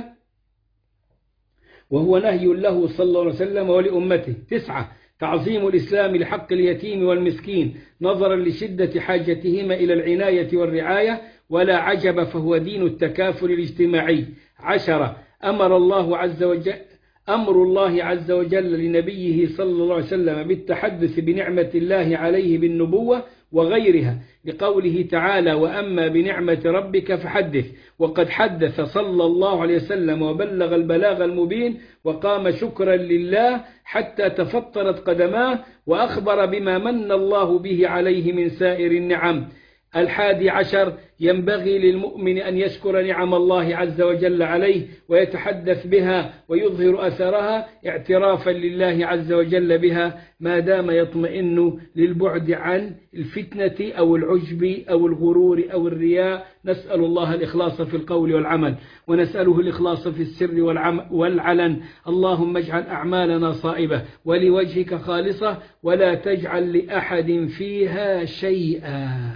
وهو نهي له صلى الله عليه وسلم ولأمته. تسعة، تعظيم الإسلام لحق اليتيم والمسكين نظرا لشدة حاجتهما إلى العناية والرعاية، ولا عجب فهو دين التكافل الاجتماعي. عشرة، أمر الله عز وجل أمر الله عز وجل لنبيه صلى الله عليه وسلم بالتحدث بنعمة الله عليه بالنبوة وغيرها لقوله تعالى وأما بنعمة ربك فحدث، وقد حدث صلى الله عليه وسلم وبلغ البلاغ المبين وقام شكرا لله حتى تفطرت قدماه، وأخبر بما من الله به عليه من سائر النعم الحادي عشر: ينبغي للمؤمن أن يشكر نعم الله عز وجل عليه ويتحدث بها ويظهر أثرها اعترافا لله عز وجل بها، ما دام يطمئن للبعد عن الفتنة أو العجب أو الغرور أو الرياء. نسأل الله الإخلاص في القول والعمل، ونسأله الإخلاص في السر والعلن. اللهم اجعل أعمالنا صائبة ولوجهك خالصة، ولا تجعل لأحد فيها شيئا.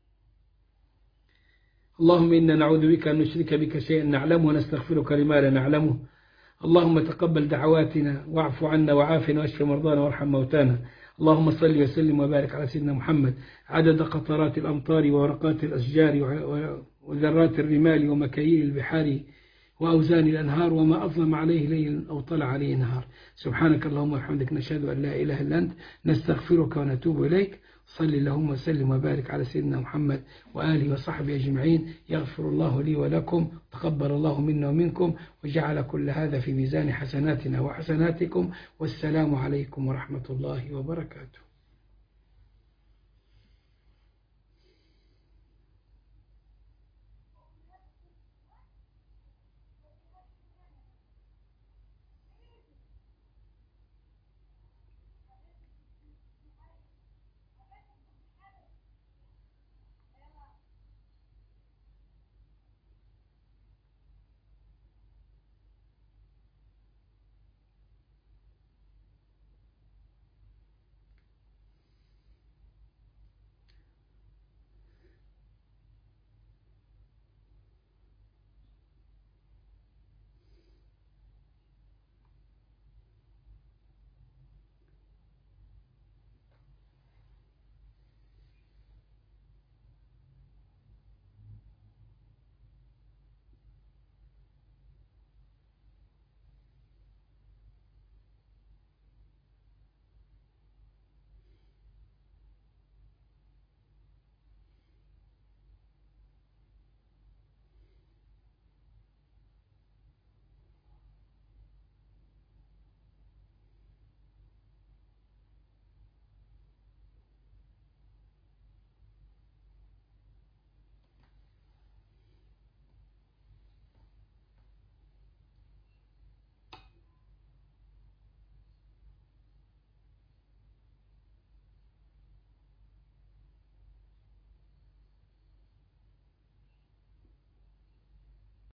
اللهم إنا نعوذ بك أن نشرك بك شيئا نعلمه ونستغفرك لما لا نعلمه. اللهم تقبل دعواتنا واعف عنا وعافنا واشف مرضانا وارحم موتانا. اللهم صل وسلم وبارك على سيدنا محمد عدد قطرات الأمطار وورقات الأشجار وذرات الرمال ومكاييل البحار وأوزان الأنهار وما أظلم عليه ليل أو طلع عليه نهار. سبحانك اللهم وبحمدك، نشهد أن لا إله إلا أنت، نستغفرك ونتوب إليك. صل اللهم وسلم وبارك على سيدنا محمد وآله وصحبه أجمعين. يغفر الله لي ولكم، تقبل الله منا ومنكم، وجعل كل هذا في ميزان حسناتنا وحسناتكم. والسلام عليكم ورحمة الله وبركاته.